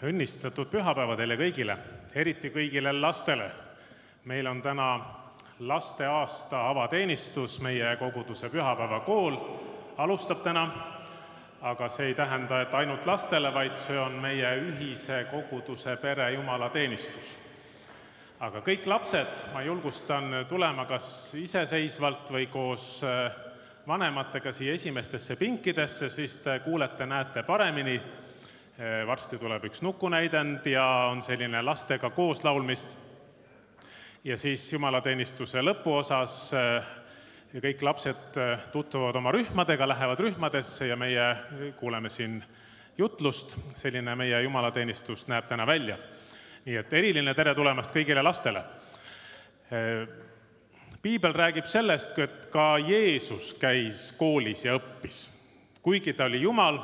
Õnnistatud pühapäeva teile kõigile, eriti kõigile lastele. Meil on täna lasteaasta avateenistus, meie koguduse pühapäevakool alustab täna, aga see ei tähenda, et ainult lastele, vaid see on meie ühise koguduse pere jumalateenistus. Aga kõik lapsed, ma julgustan tulema kas iseseisvalt või koos vanematega siia esimestesse pinkidesse, siis te kuulete, näete paremini. Varsti tuleb üks nukunäidend ja on selline lastega kooslaulmist. Ja siis jumalateenistuse lõpuosas kõik lapsed tutvuvad oma rühmadega, lähevad rühmadesse ja meie kuuleme siin jutlust. Selline meie jumalateenistus näeb täna välja. Nii et eriline tere tulemast kõigile lastele. Piibel räägib sellest, et ka Jeesus käis koolis ja õppis. Kuigi ta oli Jumal,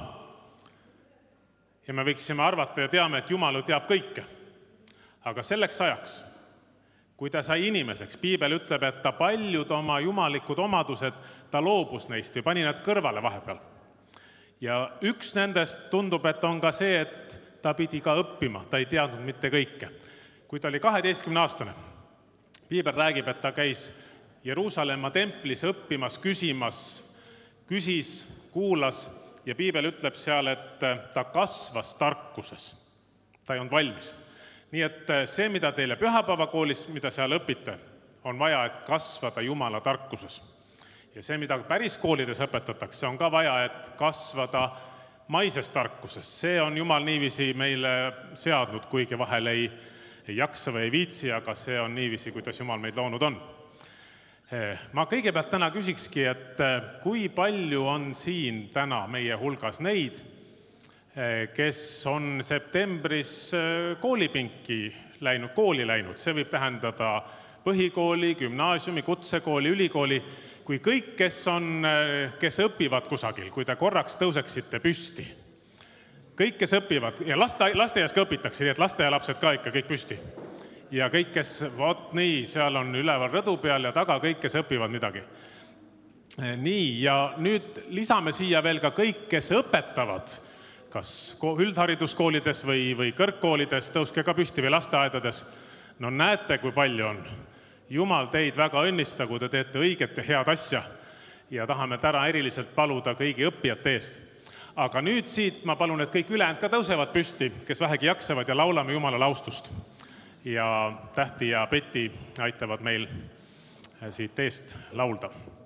ja me võiksime arvata ja teame, et Jumal ju teab kõike. Aga selleks ajaks, kui ta sai inimeseks, Piibel ütleb, et ta paljud oma jumalikud omadused, ta loobus neist või pani nad kõrvale vahepeal. Ja üks nendest tundub, et on ka see, et ta pidi ka õppima, ta ei teadnud mitte kõike. Kui ta oli 12-aastane, Piibel räägib, et ta käis Jeruusalemma templis õppimas, küsis, kuulas ja Piibel ütleb seal, et ta kasvas tarkuses. Ta ei olnud valmis. Nii et see, mida teile pühapäevakoolis, mida seal õpite, on vaja, et kasvada Jumala tarkuses. Ja see, mida päris koolides õpetatakse, on ka vaja, et kasvada maises tarkuses. See on Jumal niiviisi meile seadnud, kuigi vahel ei jaksa või ei viitsi, aga see on niiviisi, kuidas Jumal meid loonud on. Ma kõigepealt täna küsikski, et kui palju on siin täna meie hulgas neid, kes on septembris koolipinki läinud, kooli läinud. See võib tähendada põhikooli, gümnaasiumi, kutsekooli, ülikooli, kui kõik, kes õpivad kusagil, kui te korraks tõuseksite püsti. Kõik, kes õpivad, ja lasteaias ka õpitakse, nii et lasteaialapsed ka ikka kõik püsti. Ja kõik, kes, nii, seal on üleval rõdu peal ja taga kõik, kes õpivad midagi. Nii, ja nüüd lisame siia veel ka kõik, kes õpetavad, kas üldhariduskoolides või kõrgkoolides, tõuske ka püsti või lasteaedades. No näete, kui palju on. Jumal teid väga õnnista, kui te teete õiget ja head asja ja tahame täna eriliselt paluda kõigi õppijate eest. Aga nüüd siit ma palun, et kõik ülejäänud ka tõusevad püsti, kes vähegi jaksavad ja laulame Jumala laustust. Ja Tähti ja Peti aitavad meil siit eest laulda.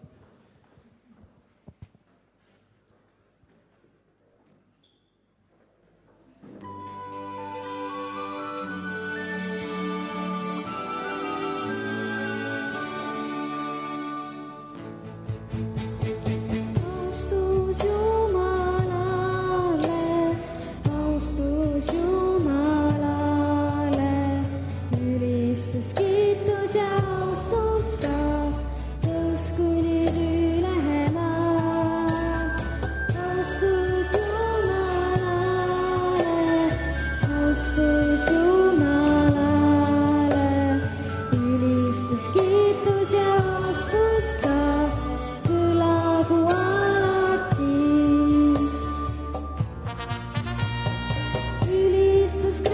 Kiitos ja austus ka, tõus kuni Kristus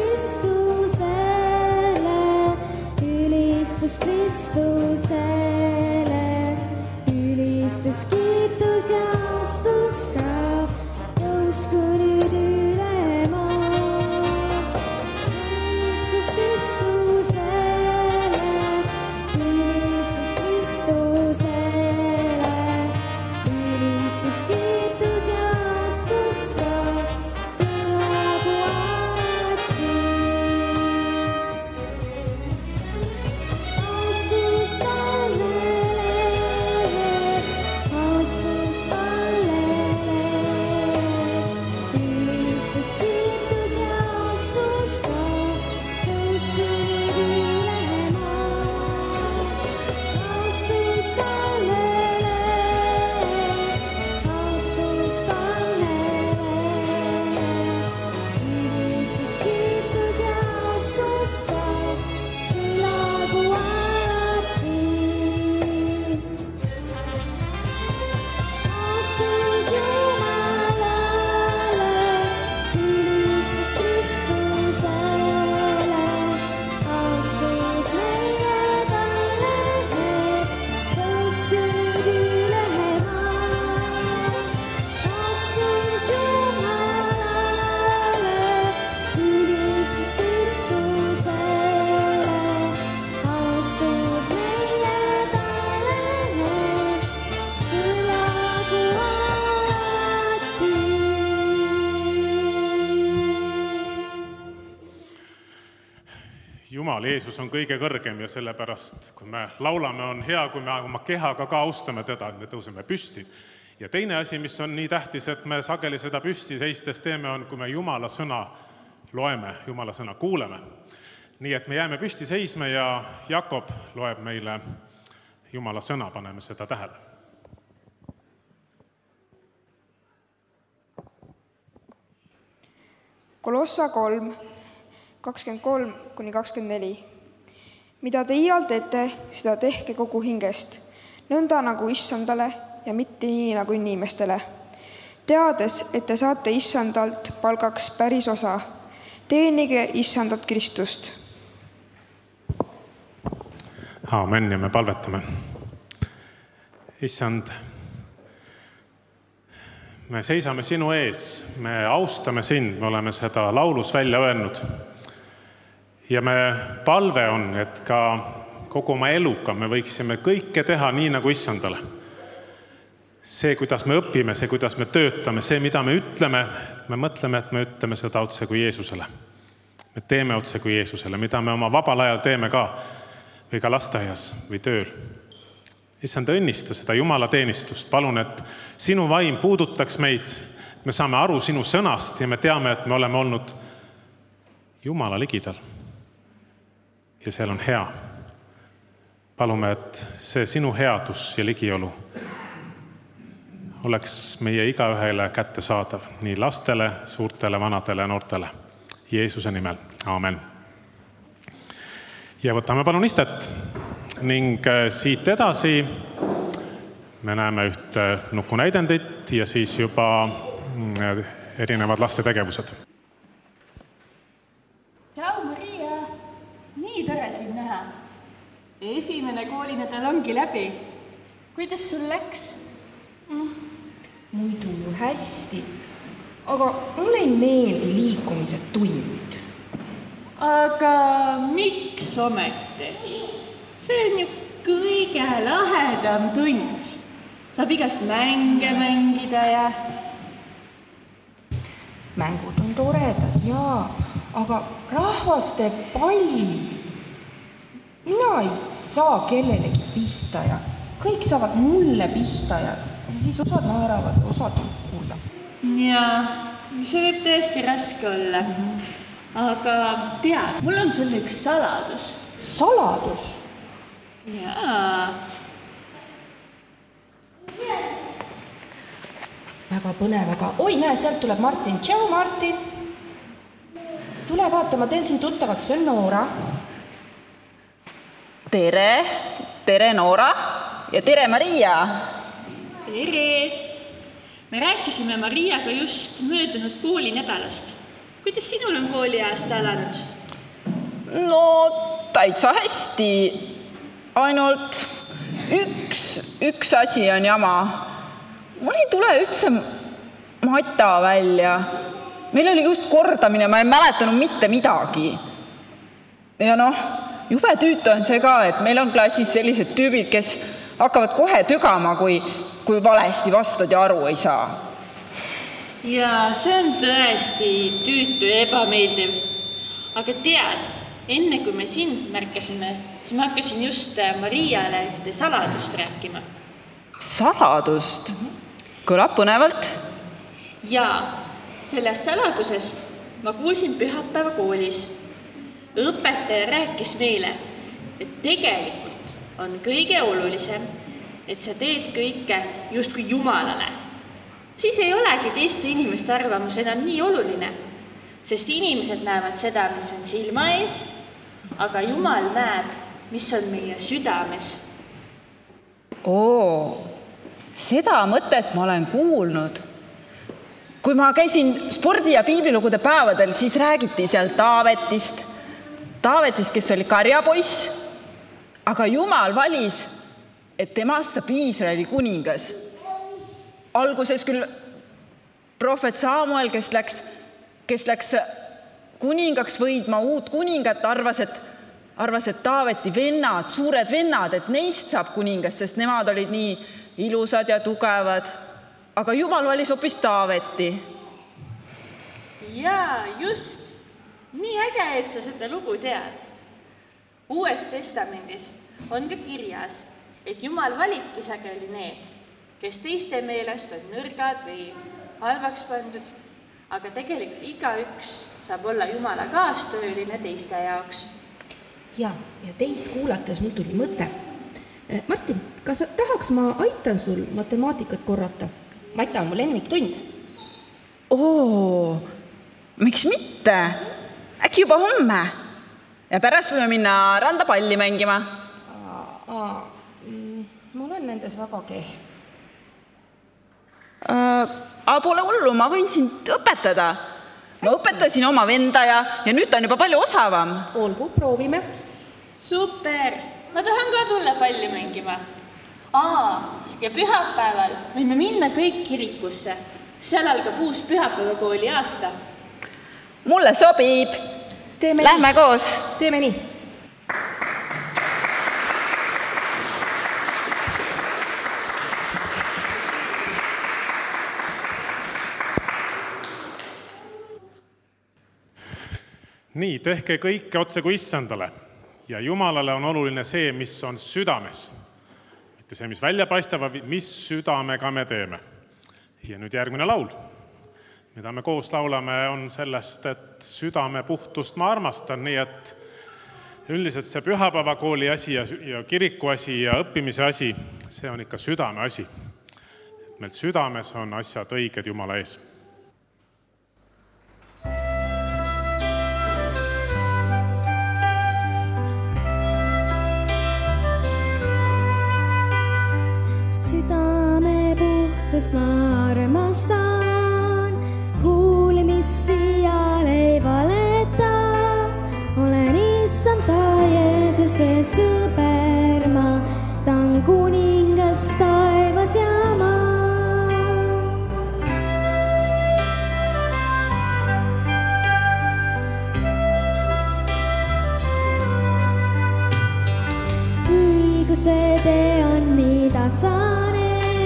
Jumal, Jeesus on kõige kõrgem ja sellepärast, kui me laulame, on hea, kui me oma kehaga ka austame teda, et me tõuseme püsti. Ja teine asi, mis on nii tähtis, et me sageli seda püsti seistes teeme, on, kui me Jumala sõna loeme, Jumala sõna kuuleme. Nii et me jääme püsti seisma ja Jakob loeb meile Jumala sõna, paneme seda tähele. Kolossa 3, 23-24. Mida te iial teete, seda tehke kogu hingest, nõnda nagu issandale ja mitte nii nagu inimestele. Teades, et te saate issandalt palgaks päris osa, teenige issandat Kristust. Aamen ja me palvetame. Issand, me seisame sinu ees, me austame sind, me oleme seda laulus välja öelnud. Ja me palve on, et ka kogu oma eluga me võiksime kõike teha nii nagu issandale. See, kuidas me õpime, see, kuidas me töötame, see, mida me ütleme, me mõtleme, et me ütleme seda otse kui Jeesusele. Me teeme otse kui Jeesusele, mida me oma vabal ajal teeme ka, või ka lasteaias või tööl. Issand, õnnista seda Jumala teenistust. Palun, et sinu vaim puudutaks meid. Me saame aru sinu sõnast ja me teame, et me oleme olnud Jumala ligidal. Ja seal on hea. Palume, et see sinu headus ja ligiolu oleks meie igaühele kättesaadav, nii lastele, suurtele, vanadele ja noortele. Jeesuse nimel. Aamen. Ja võtame palun istet ning siit edasi me näeme ühte nukunäidendit ja siis juba erinevad laste tegevused. Tšau, Maria! Nii tore sind näha. Esimene koolinädal ongi läbi. Kuidas sul läks? Muidu hästi, aga mulle ei meeldi liikumise tund. Aga miks ometi? See on ju kõige lahedam tund. Saab igast mänge mängida ja... Mängud on toredad, jaa, aga rahvaste pall. Mina ei saa kellelegi pihta ja kõik saavad mulle pihta ja siis osad naeravad, osad kuulab. Jaa, see võib tõesti raske olla. Aga tead, mul on sulle üks saladus. Saladus? Jaa. Väga põnev, aga oi, näe, sealt tuleb Martin. Tšau, Martin! Tule vaata, ma teen sind tuttavaks, see on Noora. Tere Noora ja tere Maria! Tere! Me rääkisime Mariaga just möödunud koolinädalast. Kuidas sinul on kooliaasta alanud? No, täitsa hästi. Ainult üks asi on jama. Mul ei tule üldse mata välja. Meil oli just kordamine, ma ei mäletanud mitte midagi. Ja jube tüütu on see ka, et meil on klassis sellised tüübid, kes hakkavad kohe tügama, kui valesti vastad ja aru ei saa. Ja see on tõesti tüütu ja ebameeldiv. Aga tead, enne kui me sind märkasime, siis ma hakkasin just Mariale ühte saladust rääkima. Saladust? Kõlab põnevalt? Jaa, sellest saladusest ma kuulsin pühapäeva koolis. Õpetaja rääkis meile, et tegelikult on kõige olulisem, et sa teed kõike justkui Jumalale. Siis ei olegi teiste inimeste arvamus enam nii oluline, sest inimesed näevad seda, mis on silma ees, aga Jumal näeb, mis on meie südames. Seda mõtet ma olen kuulnud. Kui ma käisin spordi- ja piiblilugude päevadel, siis räägiti seal Taavetist, kes oli karjapoiss, aga Jumal valis, et temast saab Iisraeli kuningas. Alguses küll prohvet Samuel, kes läks kuningaks võidma uut kuningat, arvas, et Taaveti vennad, suured vennad, et neist saab kuningas, sest nemad olid nii ilusad ja tugevad. Aga Jumal valis hoopis Taaveti. Jaa, just. Nii äge, et sa seda lugu tead. Uues testamendis on ka kirjas, et Jumal valibki sageli need, kes teiste meelest on nõrgad või halvaks pandud, aga tegelikult igaüks saab olla Jumala kaastööline teiste jaoks. ja teist kuulates mul tuli mõte. Martin, kas tahaks ma aitan sul matemaatikat korrata? Mata on mu lemmiktund. Miks mitte? Äkki juba homme? Ja pärast võime minna randa palli mängima. Ma olen nendes väga kehv. Pole hullu, ma võin sind õpetada. Ma õpetasin oma venda ja nüüd ta on juba palju osavam. Olgu, proovime. Super! Ma tahan ka tulla palli mängima. Ja pühapäeval võime minna kõik kirikusse. Seal algab uus pühapäevakooli aasta. Mulle sobib. Lähme koos. Teeme nii. Nii, tehke kõike otse kui issandale. Ja Jumalale on oluline see, mis on südames. Mitte see, mis välja paistab, mis südamega me teeme. Ja nüüd järgmine laul, mida me koos laulame, on sellest, et südame puhtust ma armastan, nii et üldiselt see pühapäevakooli asi ja kiriku asi ja õppimise asi, see on ikka südame asi. Meil südames on asjad õiged Jumala ees. Südame puhtust ma armastan, kuuli, mis siia ei valeta. Olen issanda Jeesuse sõber ma, ta on kuningas taevas ja maa. Õiguse tee on nii tasane,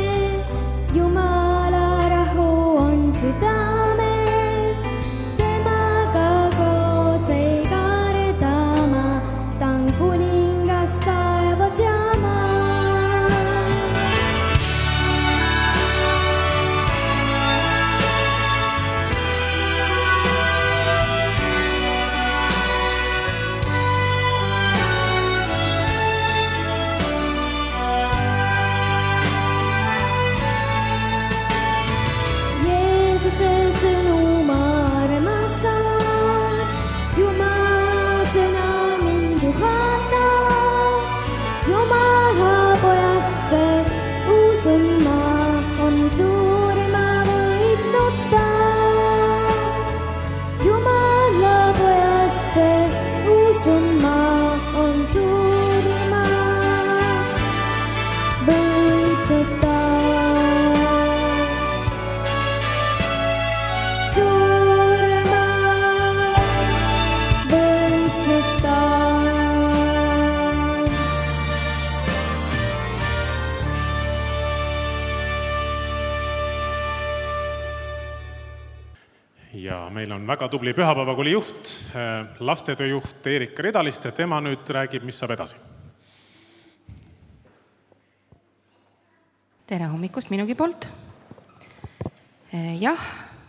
Jumala rahu on südames, temaga koos ei karda ma, ta on kuningas taevas ja maa. Jeesuse sõnu ma armastan, Jumala sõna mind juhatab. Jumala pojasse usun ma, on suur ma võitnud ta. Jumala pojasse usun ma, on suur ma võitnud ta. Ja meil on väga tubli pühapäevakooli juht, lastetööjuht Eerika Ridaliste, tema nüüd räägib, mis saab edasi. Tere hommikust minugi poolt. Jah,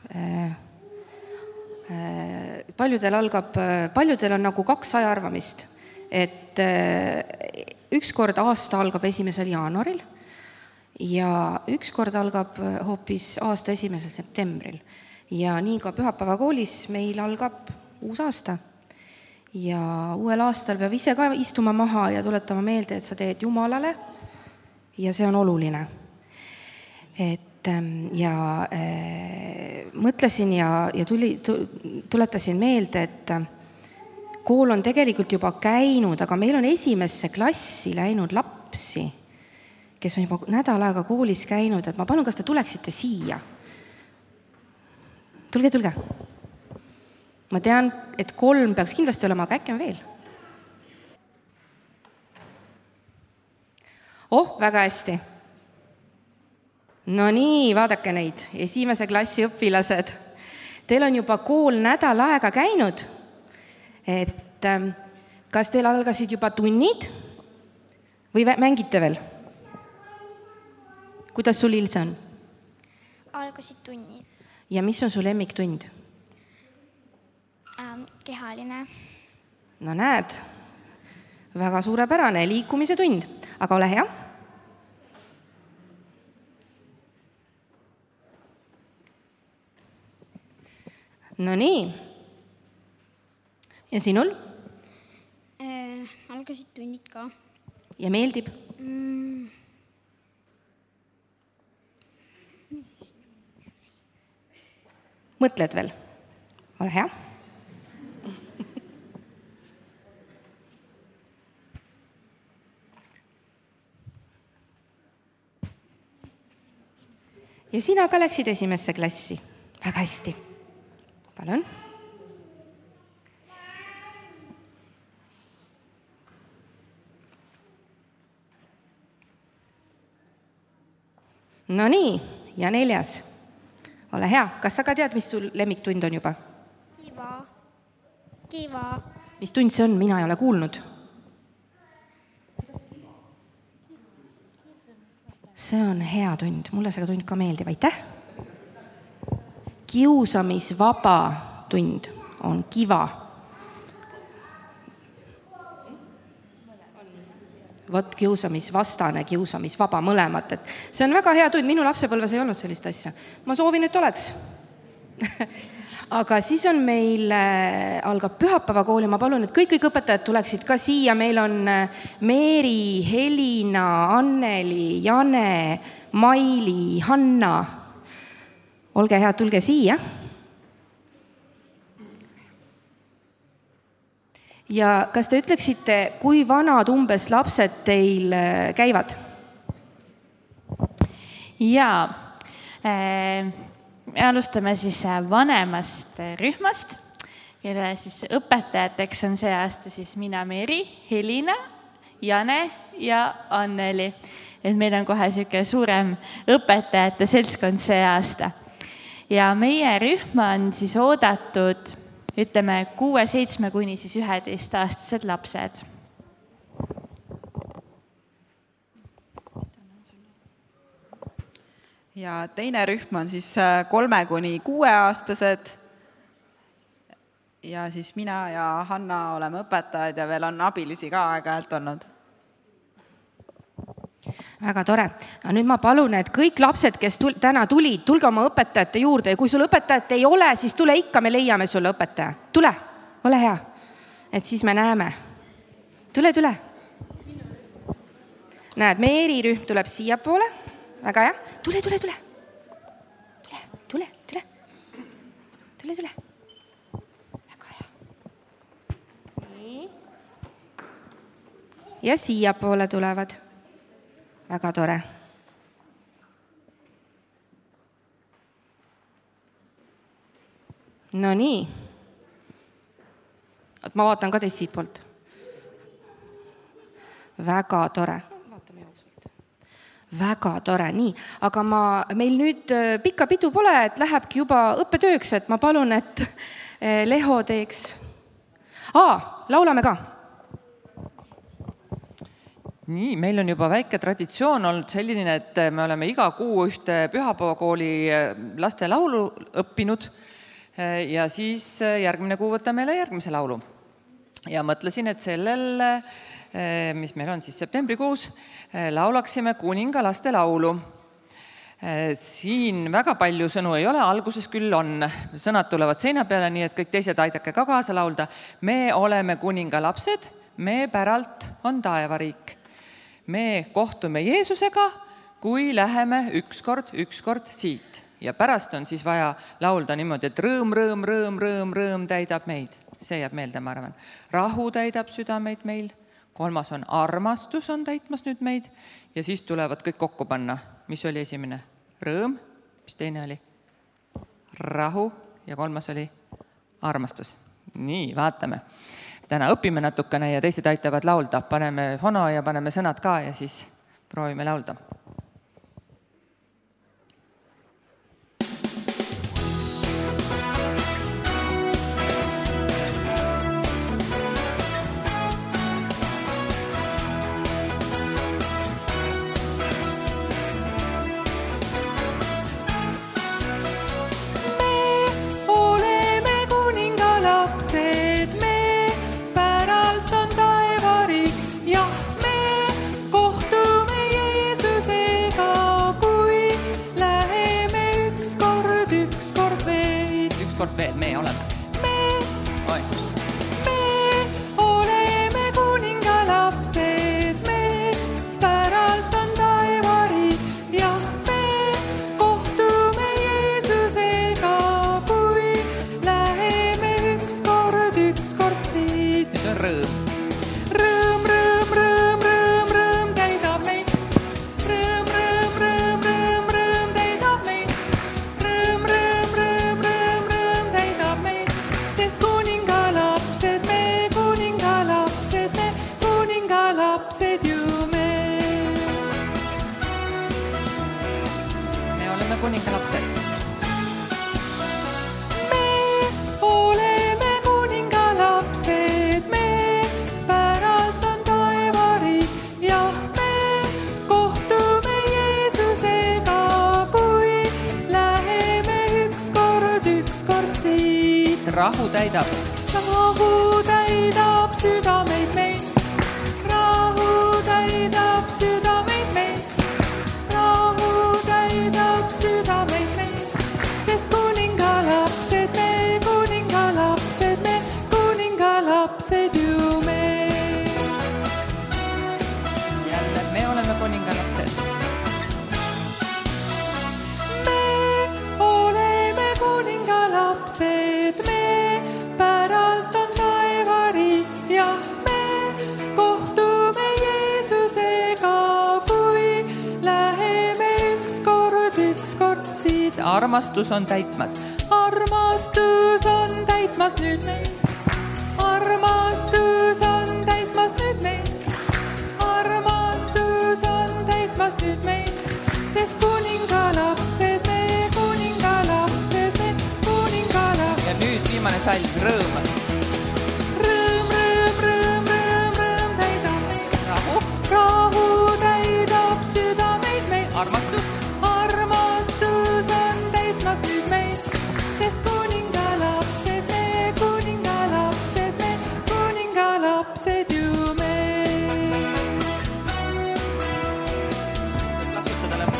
paljudel on nagu kaks ajaarvamist, et ükskord aasta algab 1. jaanuaril ja ükskord algab hoopis aasta 1. septembril. Ja nii ka pühapäevakoolis meil algab uus aasta. Ja uuel aastal peab ise ka istuma maha ja tuletama meelde, et sa teed Jumalale ja see on oluline. Mõtlesin ja tuletasin meelde, et kool on tegelikult juba käinud, aga meil on 1. klassi läinud lapsi, kes on juba nädal aega koolis käinud, et ma palun, kas te tuleksite siia? Tulge. Ma tean, et 3 peaks kindlasti olema, aga äkki on veel. Väga hästi. No nii, vaadake neid, 1. klassi õpilased. Teil on juba kool nädal aega käinud. Et kas teil algasid juba tunnid või mängite veel? Kuidas sul Ilse on? Algasid tunnid. Ja mis on su lemmiktund? Kehaline. No näed, väga suurepärane liikumise tund, aga ole hea. No nii. Ja sinul? Algasid tunnid ka. Ja meeldib? Mõtled veel? Ole hea. Ja sina ka läksid esimesse klassi. Väga hästi. Palun. No nii, ja 4. Ole hea, kas sa ka tead, mis sul lemmiktund on juba? Kiva. Mis tund see on? Mina ei ole kuulnud. See on hea tund, mulle see tund ka meeldib, aitäh. Kiusamisvaba tund on kiva. Vot kiusamisvastane, kiusamisvaba, mõlemad. Et see on väga hea tund, minu lapsepõlves ei olnud sellist asja. Ma soovin, et oleks. Aga siis on meil, algab pühapäevakooli, ma palun, et kõik õpetajad tuleksid ka siia. Meil on Meeri, Helina, Anneli, Jane, Maili, Hanna. Olge head, tulge siia. Ja kas te ütleksite, kui vanad umbes lapsed teil käivad? Jaa, me alustame siis vanemast rühmast, kelle siis õpetajateks on see aasta siis mina, Meeri, Helina, Jane ja Anneli. Et meil on kohe selline suurem õpetajate seltskond see aasta. Ja meie rühma on siis oodatud, ütleme, 6-7 kuni siis 11-aastased lapsed. Ja teine rühm on siis 3-6-aastased. Ja siis mina ja Hanna oleme õpetajad ja veel on abilisi ka aeg-ajalt olnud. Väga tore. Nüüd ma palun, et kõik lapsed, kes täna tulid, tulge oma õpetajate juurde ja kui sul õpetajat ei ole, siis tule ikka, me leiame sulle õpetaja. Tule, ole hea. Et siis me näeme. Tule. Näed, Meeri rühm tuleb siia poole. Väga hea. Tule. Väga hea. Nii. Ja siia poole tulevad. Väga tore. No nii. Ma vaatan ka teist siit poolt. Väga tore. Väga tore, nii. Aga meil nüüd pikka pidu pole, et lähebki juba õppetööks, et ma palun, et Leho teeks. Laulame ka. Nii, meil on juba väike traditsioon olnud selline, et me oleme iga kuu ühte pühapäevakooli laste laulu õppinud ja siis järgmine kuu võtame meile järgmise laulu. Ja mõtlesin, et sellel, mis meil on siis septembrikuus, laulaksime Kuninga laste laulu. Siin väga palju sõnu ei ole, alguses küll on. Sõnad tulevad seina peale, nii et kõik teised aidake ka kaasa laulda. Me oleme kuninga lapsed, me päralt on taevariik. Me kohtume Jeesusega, kui läheme ükskord siit. Ja pärast on siis vaja laulda niimoodi, et rõõm täidab meid. See jääb meelde, ma arvan. Rahu täidab südameid meil. 3. on armastus on täitmas nüüd meid. Ja siis tulevad kõik kokku panna. Mis oli esimene? Rõõm. Mis teine oli? Rahu. Ja 3. oli armastus. Nii, vaatame. Täna õpime natukene ja teised aitavad laulda. Paneme fono ja paneme sõnad ka ja siis proovime laulda. rõõm. Rõõm, rõõm, rõõm, rõõm, rõõm täidab meid. Rõõm, rõõm, rõõm, rõõm, rõõm täidab meid. Rõõm, rõõm, rõõm, rõõm, rõõm täidab meid. Sest kuningalapsed me, kuningalapsed me, kuningalapsed ju me. Me oleme kuningalapsed. Rahu täidab südameid meil. Rahu täidab südameid meil. Rahu täidab südameid meil. Sest kuningalapsed me, kuningalapsed me, kuningalapsed ju me. Jälle, me oleme kuningalapsed. Me oleme kuningalapsed me. Päralt on taevariik ja me kohtume Jeesusega, kui läheme ükskord siit. Armastus on täitmas. Armastus on täitmas nüüd meil. Armastus on täitmas nüüd meil. Armastus on täitmas nüüd meil. Sest kuningalapsed me, kuningalapsed me, kuningalapsed. Ja nüüd viimane salm, rõõm. Rõõm, rõõm, rõõm, rõõm, rõõm täidab meid. Rahu. Rahu täidab südameid meil. Armastus. Armastus on täitmas nüüd meil. Sest kuningalapsed me, kuningalapsed me, kuningalapsed ju me. Laksutada lõpuks.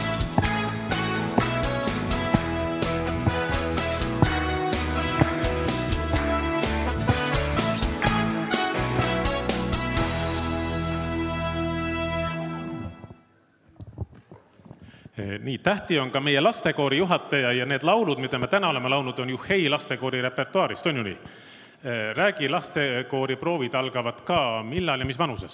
Nii, tähti on ka meie lastekoori juhataja ja need laulud, mida me täna oleme laulnud, on Juhei lastekoori repertuaarist, on ju nii? Räägi, lastekoori proovid algavad ka millal ja mis vanuses?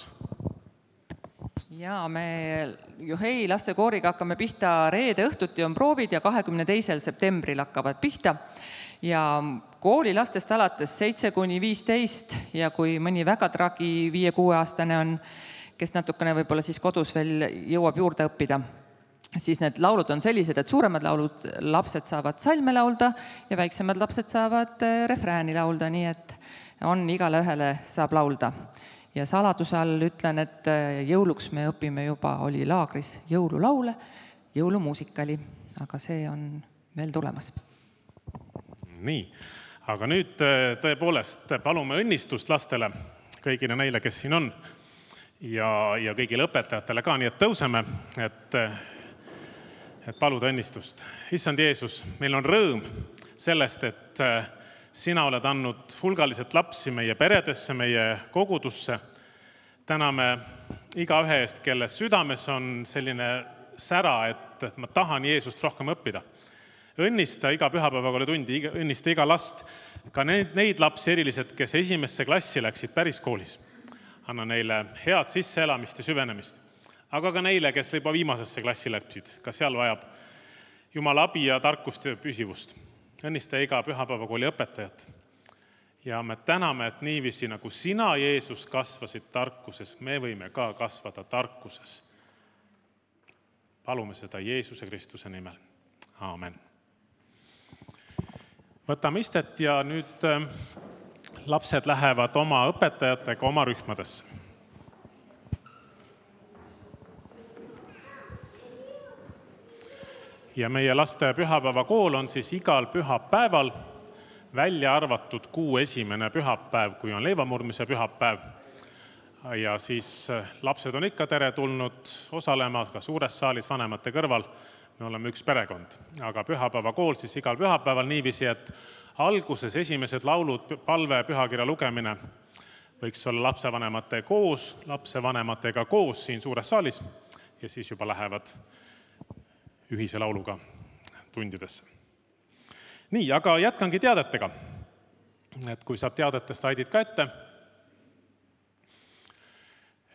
Ja me Juhei lastekooriga hakkame pihta reede õhtuti on proovid ja 22. septembril hakkavad pihta. Ja koolilastest alates 7–15 ja kui mõni väga tragi 5–6-aastane on, kes natukene võib-olla siis kodus veel jõuab juurde õppida, siis need laulud on sellised, et suuremad laulud lapsed saavad salme laulda ja väiksemad lapsed saavad refrääni laulda, nii et on igale ühele saab laulda. Ja saladuse all ütlen, et jõuluks me õpime juba, oli laagris jõululaule, jõulumuusikali, aga see on veel tulemas. Nii, aga nüüd tõepoolest palume õnnistust lastele, kõigile neile, kes siin on ja kõigile õpetajatele ka, nii et tõuseme, et paluda õnnistust. Issand Jeesus, meil on rõõm sellest, et sina oled andnud hulgaliselt lapsi meie peredesse, meie kogudusse. Täname iga ühe eest, kelle südames on selline sära, et ma tahan Jeesust rohkem õppida. Õnnista iga pühapäevakooli tundi, õnnista iga last, ka neid lapsi eriliselt, kes esimesse klassi läksid päris koolis. Anna neile head sisseelamist ja süvenemist. Aga ka neile, kes juba viimasesse klassi läksid, ka seal vajab Jumala abi ja tarkust ja püsivust. Õnnista iga pühapäevakooli õpetajat. Ja me täname, et niiviisi nagu sina, Jeesus, kasvasid tarkuses, me võime ka kasvada tarkuses. Palume seda Jeesuse Kristuse nimel. Aamen. Võtame istet ja nüüd lapsed lähevad oma õpetajatega oma rühmadesse. Ja meie laste pühapäevakool on siis igal pühapäeval, välja arvatud kuu esimene pühapäev, kui on leivamurdmise pühapäev. Ja siis lapsed on ikka teretulnud osalema ka suures saalis vanemate kõrval. Me oleme üks perekond, aga pühapäevakool siis igal pühapäeval niiviisi, et alguses esimesed laulud, palve, pühakirja lugemine võiks olla lapsevanematega koos siin suures saalis ja siis juba lähevad ühise lauluga tundidesse. Nii, aga jätkangi teadetega. Et kui saab teadetest aidid ka ette,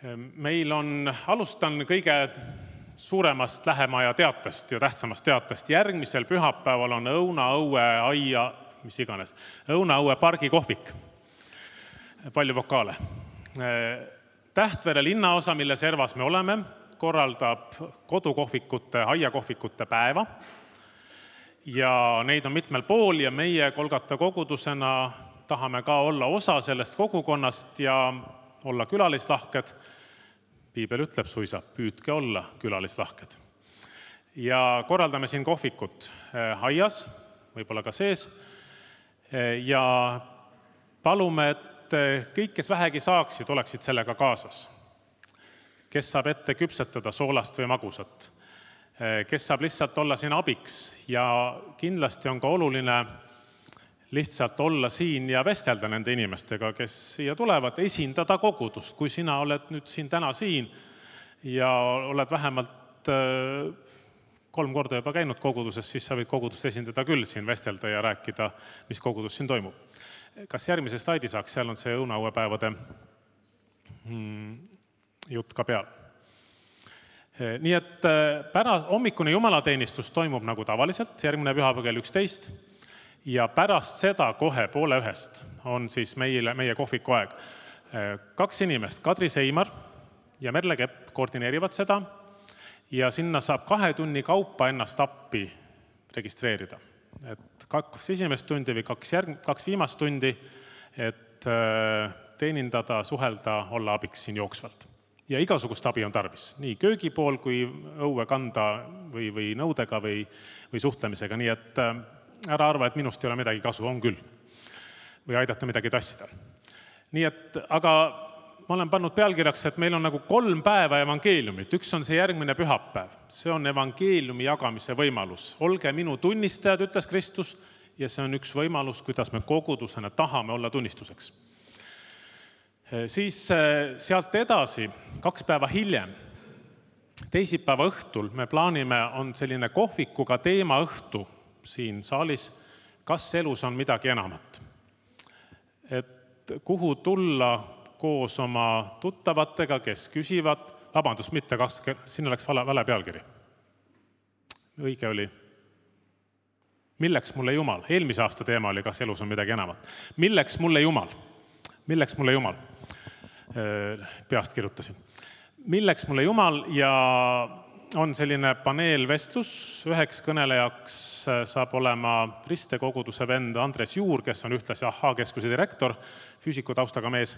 Meil alustan kõige suuremast lähemaja teatest ja tähtsamast teatest. Järgmisel pühapäeval on Õunaõue aia, mis iganes, Õunaõue pargi kohvik. Palju vokaale. Tähtvere linnaosa, mille servas me oleme, korraldab kodukohvikute, aiakohvikute päeva. Ja neid on mitmel pool ja meie Kolgata kogudusena tahame ka olla osa sellest kogukonnast ja olla külalislahked. Piibel ütleb suisa, püüdke olla külalislahked. Ja korraldame siin kohvikut aias, võib-olla ka sees. Ja palume, et kõik, kes vähegi saaksid, oleksid sellega kaasas. Kes saab ette küpsetada soolast või magusat. Kes saab lihtsalt olla siin abiks ja kindlasti on ka oluline lihtsalt olla siin ja vestelda nende inimestega, kes siia tulevad, esindada kogudust. Kui sina oled nüüd siin täna siin ja oled vähemalt 3 korda juba käinud koguduses, siis sa võid kogudust esindada küll siin, vestelda ja rääkida, mis kogudus siin toimub. Kas järgmise slaidi saaks, seal on see Õunaõue päevade jutt ka peal. Nii et hommikune jumalateenistus toimub nagu tavaliselt, järgmine pühapäev kell 11 ja pärast seda kohe 12:30 on siis meie kohviku aeg. 2 inimest, Kadri Seimar ja Merle Kepp koordineerivad seda ja sinna saab 2 tunni kaupa ennast appi registreerida. Et 2 esimest tundi või 2 viimast tundi, et teenindada, suhelda, olla abiks siin jooksvalt. Ja igasugust abi on tarvis, nii köögipool kui õue kanda või nõudega või suhtlemisega, nii et ära arva, et minust ei ole midagi kasu, on küll. Või aidata midagi tassida. Nii et, aga ma olen pannud pealkirjaks, et meil on nagu 3 päeva evangeeliumit. Üks on see järgmine pühapäev. See on evangeeliumi jagamise võimalus. Olge minu tunnistajad, ütles Kristus, ja see on üks võimalus, kuidas me kogudusena tahame olla tunnistuseks. Siis sealt edasi, 2 päeva hiljem, teisipäeva õhtul me plaanime, on selline kohvikuga teema õhtu siin saalis, kas elus on midagi enamat. Et kuhu tulla koos oma tuttavatega, kes küsivad, vabandust, mitte sinna läks vale pealkiri. Õige oli. Milleks mulle Jumal? Eelmise aasta teema oli, kas elus on midagi enamat. Milleks mulle Jumal? Milleks mulle Jumal? Peast kirjutasin. Milleks mulle Jumal ja on selline paneelvestlus, üheks kõnelejaks saab olema Riste koguduse vend Andres Juur, kes on ühtlasi AHA-keskuse direktor, füüsiku taustaga mees.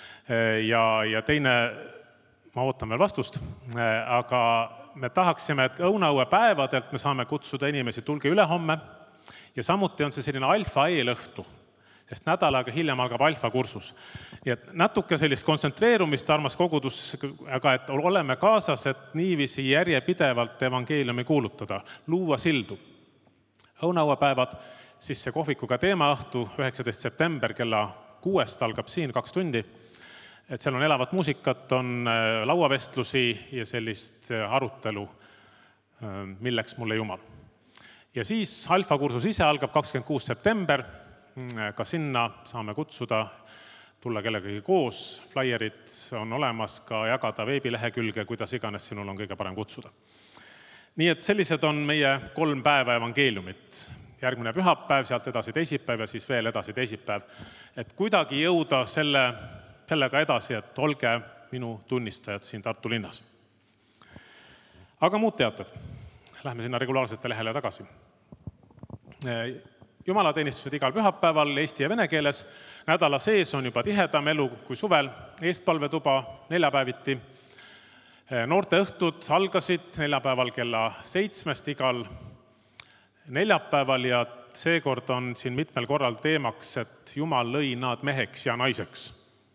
Ja teine, ma ootan veel vastust, aga me tahaksime, et Õunaõue päevadelt me saame kutsuda inimesi, tulge ülehomme ja samuti on see selline alfa eelõhtu, sest nädalaga hiljem algab alfa kursus. Nii et natuke sellist kontsentreerumist armas kogudus, aga et oleme kaasas, et niiviisi järjepidevalt evangeeliumi kuulutada, luua sildu. Õunaõue päevad, siis see kohvikuga teemaõhtu 19. september kella 6 algab siin 2 tundi. Et seal on elavat muusikat, on lauavestlusi ja sellist arutelu, milleks mulle Jumal. Ja siis alfa kursus ise algab 26. september, ka sinna saame kutsuda, tulla kellegagi koos, flaierid on olemas, ka jagada veebilehekülge, kuidas iganes sinul on kõige parem kutsuda. Nii et sellised on meie 3 päeva evangeeliumit. Järgmine pühapäev, sealt edasi teisipäev ja siis veel edasi teisipäev. Et kuidagi jõuda sellega edasi, et olge minu tunnistajad siin Tartu linnas. Aga muud teated. Lähme sinna regulaarsete lehele tagasi. Jumalateenistused igal pühapäeval eesti ja vene keeles. Nädala sees on juba tihedam elu kui suvel. Eestpalvetuba 4 päeviti. Noorteõhtud algasid 4 päeval kella 7 igal neljapäeval ja seekord on siin mitmel korral teemaks, et Jumal lõi nad meheks ja naiseks.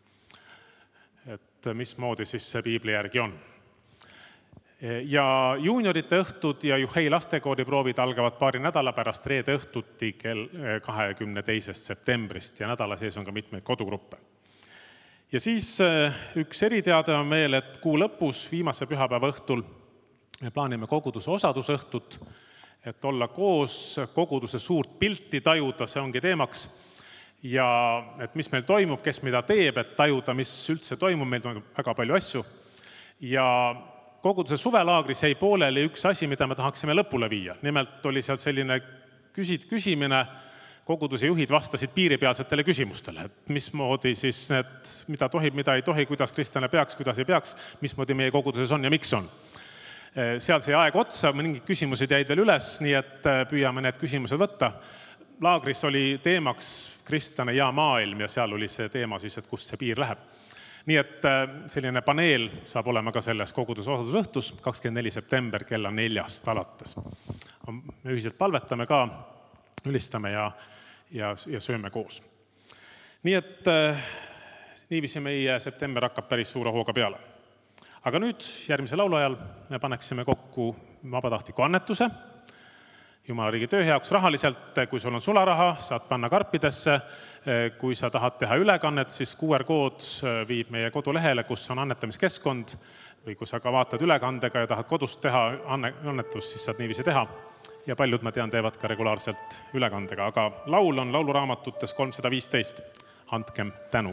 Et mismoodi siis see piibli järgi on. Ja juuniorite õhtud ja Juhei lastekoori proovid algavad paari nädala pärast reede õhtuti kell 22. septembrist ja nädala sees on ka mitmeid kodugruppe. Ja siis üks eriteade on veel, et kuu lõpus, viimase pühapäeva õhtul me plaanime koguduse osadusõhtut, et olla koos, koguduse suurt pilti tajuda, see ongi teemaks. ja et mis meil toimub, kes mida teeb, et tajuda, mis üldse toimub, meil toimub väga palju asju. Ja koguduse suvelaagris jäi pooleli üks asi, mida me tahaksime lõpule viia. Nimelt oli seal selline küsimine, koguduse juhid vastasid piiripealsetele küsimustele, et mismoodi siis need, mida tohib, mida ei tohi, kuidas kristlane peaks, kuidas ei peaks, mismoodi meie koguduses on ja miks on. Seal see aeg otsa, mõningid küsimused jäid veel üles, nii et püüame need küsimused võtta. Laagris oli teemaks kristlane ja maailm ja seal oli see teema siis, et kust see piir läheb. Nii et selline paneel saab olema ka selles koguduse osadusõhtus 24. september kella 4 alates. Me ühiselt palvetame ka, ülistame ja sööme koos. Nii et niiviisi meie september hakkab päris suure hooga peale. Aga nüüd järgmise laulu ajal me paneksime kokku vabatahtliku annetuse Jumala riigi töö heaks rahaliselt. Kui sul on sularaha, saad panna karpidesse. Kui sa tahad teha ülekannet, siis QR-kood viib meie kodulehele, kus on annetamiskeskkond, või kui sa ka vaatad ülekandega ja tahad kodust teha annetust, siis saad niiviisi teha. Ja paljud, ma tean, teevad ka regulaarselt ülekandega, aga laul on lauluraamatutes 315. Andkem tänu.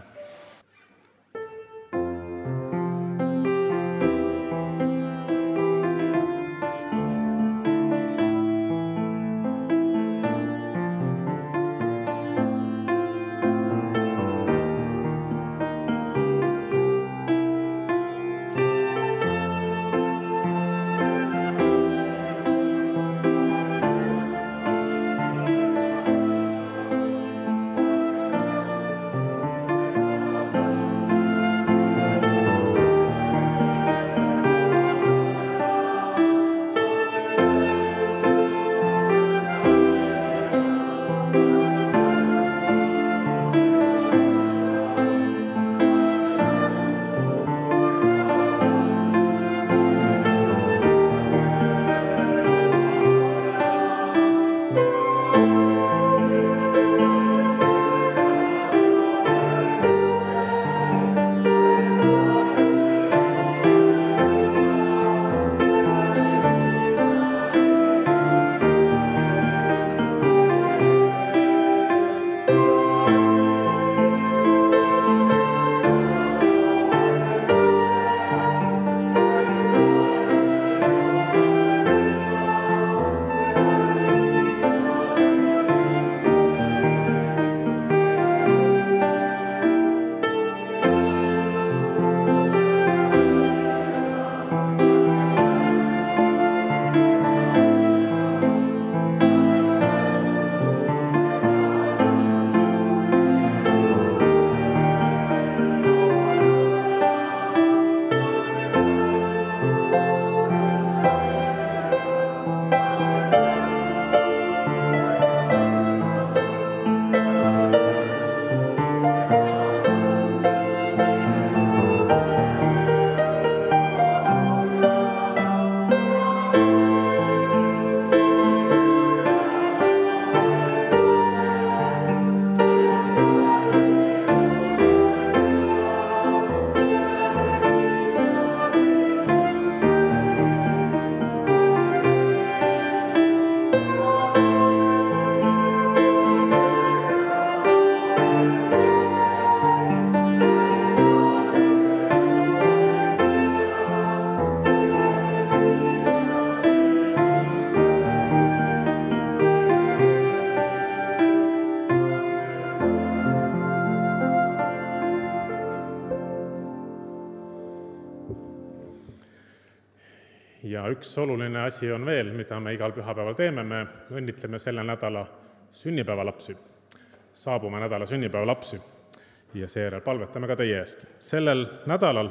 Ja üks oluline asi on veel, mida me igal pühapäeval teeme, me õnnitleme selle nädala sünnipäevalapsi, saabuma nädala sünnipäevalapsi ja seejärel palvetame ka teie eest. Sellel nädalal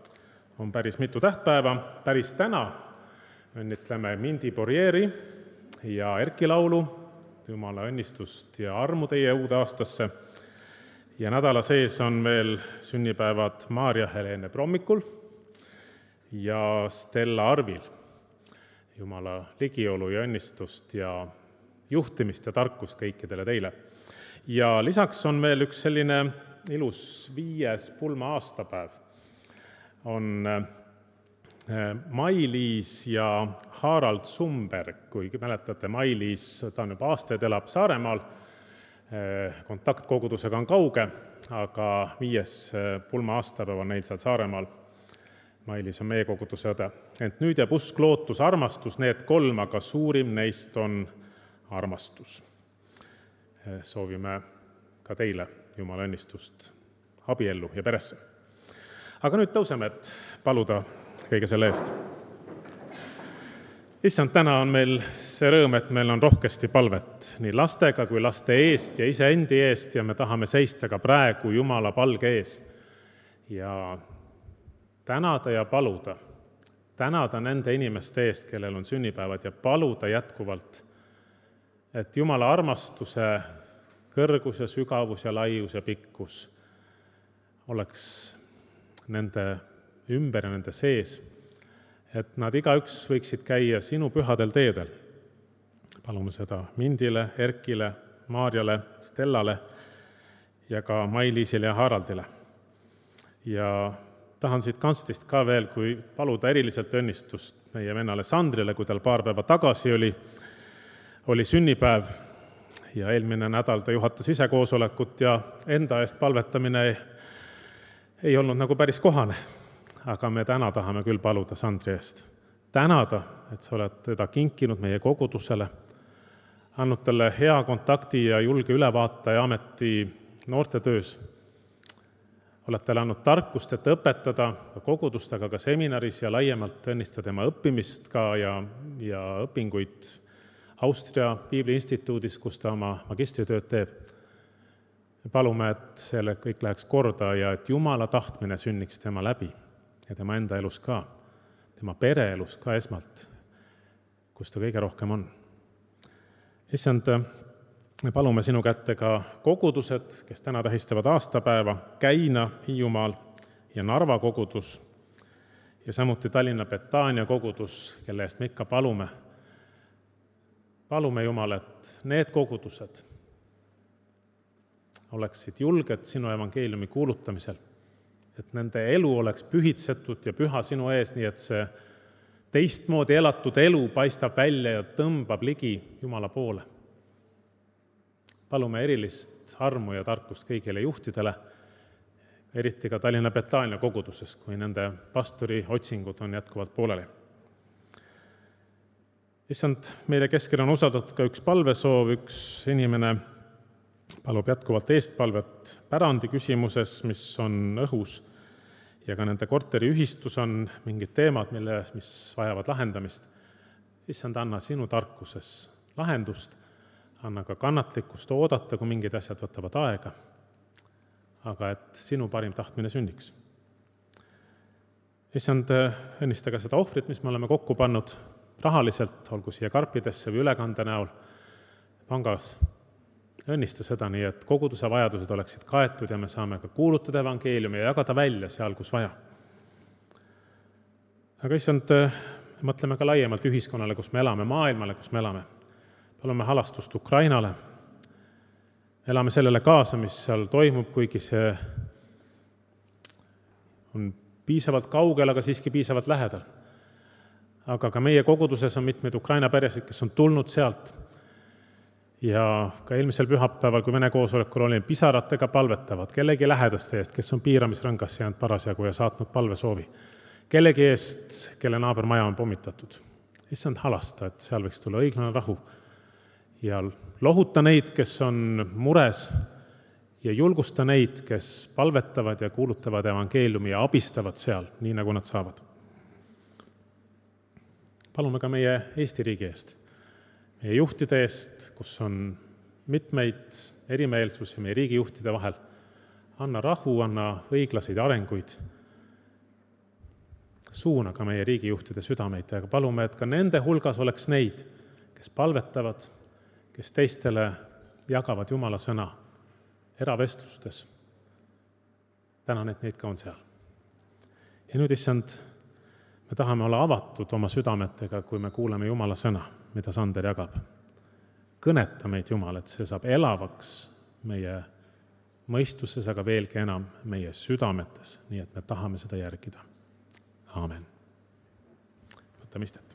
on päris mitu tähtpäeva, päris täna õnnitleme Mindi Borjeri ja Erki laulu, Jumala õnnistust ja armu teie uude aastasse. Ja nädala sees on veel sünnipäevad Maarja Helene Brommikul ja Stella Arvil. Jumala ligiolu ja õnnistust ja juhtimist ja tarkust kõikidele teile. Ja lisaks on veel üks selline ilus 5. pulma aastapäev. On Mai-Liis ja Harald Sumberg, kui mäletate, Mai-Liis, ta on juba aastaid elab Saaremaal, kontakt kogudusega on kauge, aga 5. pulma aastapäev on neil seal Saaremaal. Mailis on meie koguduse õde. Ent nüüd jääb usk, lootus, armastus, need 3, aga suurim neist on armastus. Soovime ka teile Jumala õnnistust abiellu ja peresse. Aga nüüd tõuseme, et paluda kõige selle eest. Issand, täna on meil see rõõm, et meil on rohkesti palvet nii lastega kui laste eest ja iseendi eest ja me tahame seista ka praegu Jumala palge ees ja tänada ja paluda. Tänada nende inimeste eest, kellel on sünnipäevad ja paluda jätkuvalt, et Jumala armastuse kõrgus ja sügavus ja laius ja pikkus oleks nende ümber ja nende sees, et nad igaüks võiksid käia sinu pühadel teedel. Palume seda Mindile, Erkile, Maarjale, Stellale ja ka Mai-Liisile ja Haraldile. Ja tahan siit kanslist ka veel, kui paluda eriliselt õnnistust meie vennale Sandrile, kui tal paar päeva tagasi oli sünnipäev ja eelmine nädal ta juhatas ise koosolekut ja enda eest palvetamine ei olnud nagu päris kohane. Aga me täna tahame küll paluda Sandri eest. Tänada, et sa oled teda kinkinud meie kogudusele, andnud talle hea kontakti ja julge ülevaate ja ameti noortetöös. Oled talle andnud tarkust, et õpetada kogudust, aga ka seminaris ja laiemalt õnnistada tema õppimist ka ja õpinguid Austria Piibli Instituudis, kus ta oma magistritööd teeb. Palume, et selle kõik läheks korda ja et Jumala tahtmine sünniks tema läbi ja tema enda elus ka, tema pereelus ka esmalt, kus ta kõige rohkem on. Issand, me palume sinu kätte ka kogudused, kes täna tähistavad aastapäeva, Käina Hiiumaal ja Narva kogudus ja samuti Tallinna Betania kogudus, kelle eest me ikka palume. Palume Jumal, et need kogudused oleksid julged sinu evangeeliumi kuulutamisel, et nende elu oleks pühitsetud ja püha sinu ees, nii et see teistmoodi elatud elu paistab välja ja tõmbab ligi Jumala poole. Palume erilist armu ja tarkust kõigile juhtidele, eriti ka Tallinna Betania koguduses, kui nende pastori otsingud on jätkuvalt pooleli. Issand, meile keskel on usaldatud ka üks palvesoov, üks inimene palub jätkuvalt eestpalvet pärandi küsimuses, mis on õhus ja ka nende korteriühistus on mingid teemad, mis vajavad lahendamist. Issand, anna sinu tarkuses lahendust, anna ka kannatlikkust oodata, kui mingid asjad võtavad aega, aga et sinu parim tahtmine sünniks. Issand, õnnista ka seda ohvrit, mis me oleme kokku pannud rahaliselt, olgu siia karpidesse või ülekande näol pangas. Õnnista seda nii, et koguduse vajadused oleksid kaetud ja me saame ka kuulutada evangeeliumi ja jagada välja seal, kus vaja. Aga issand, mõtleme ka laiemalt ühiskonnale, kus me elame, maailmale, kus me elame. Palume halastust Ukrainale. Elame sellele kaasa, mis seal toimub, kuigi see on piisavalt kaugel, aga siiski piisavalt lähedal. Aga ka meie koguduses on mitmeid Ukraina peresid, kes on tulnud sealt. Ja ka eelmisel pühapäeval, kui Vene koosolekul olin, pisaratega palvetavad kellegi lähedaste eest, kes on piiramisrõngas jäänud parasjagu ja saatnud palvesoovi. Kellegi eest, kelle naabermaja on pommitatud. Issand, halasta, et seal võiks tulla õiglane rahu. Ja lohuta neid, kes on mures ja julgusta neid, kes palvetavad ja kuulutavad evangeeliumi ja abistavad seal, nii nagu nad saavad. Palume ka meie Eesti riigi eest, meie juhtide eest, kus on mitmeid erimeelsusi meie riigi juhtide vahel. Anna rahu, anna õiglaseid arenguid. Suuna ka meie riigi juhtide südameid, aga palume, et ka nende hulgas oleks neid, kes palvetavad, kes teistele jagavad Jumala sõna eravestlustes. Tänan, et neid ka on seal. Ja nüüd, issand, me tahame olla avatud oma südametega, kui me kuuleme Jumala sõna, mida Sander jagab. Kõneta meid, Jumal, et see saab elavaks meie mõistuses, aga veelgi enam meie südametes, nii et me tahame seda järgida. Aamen. Võtame istet.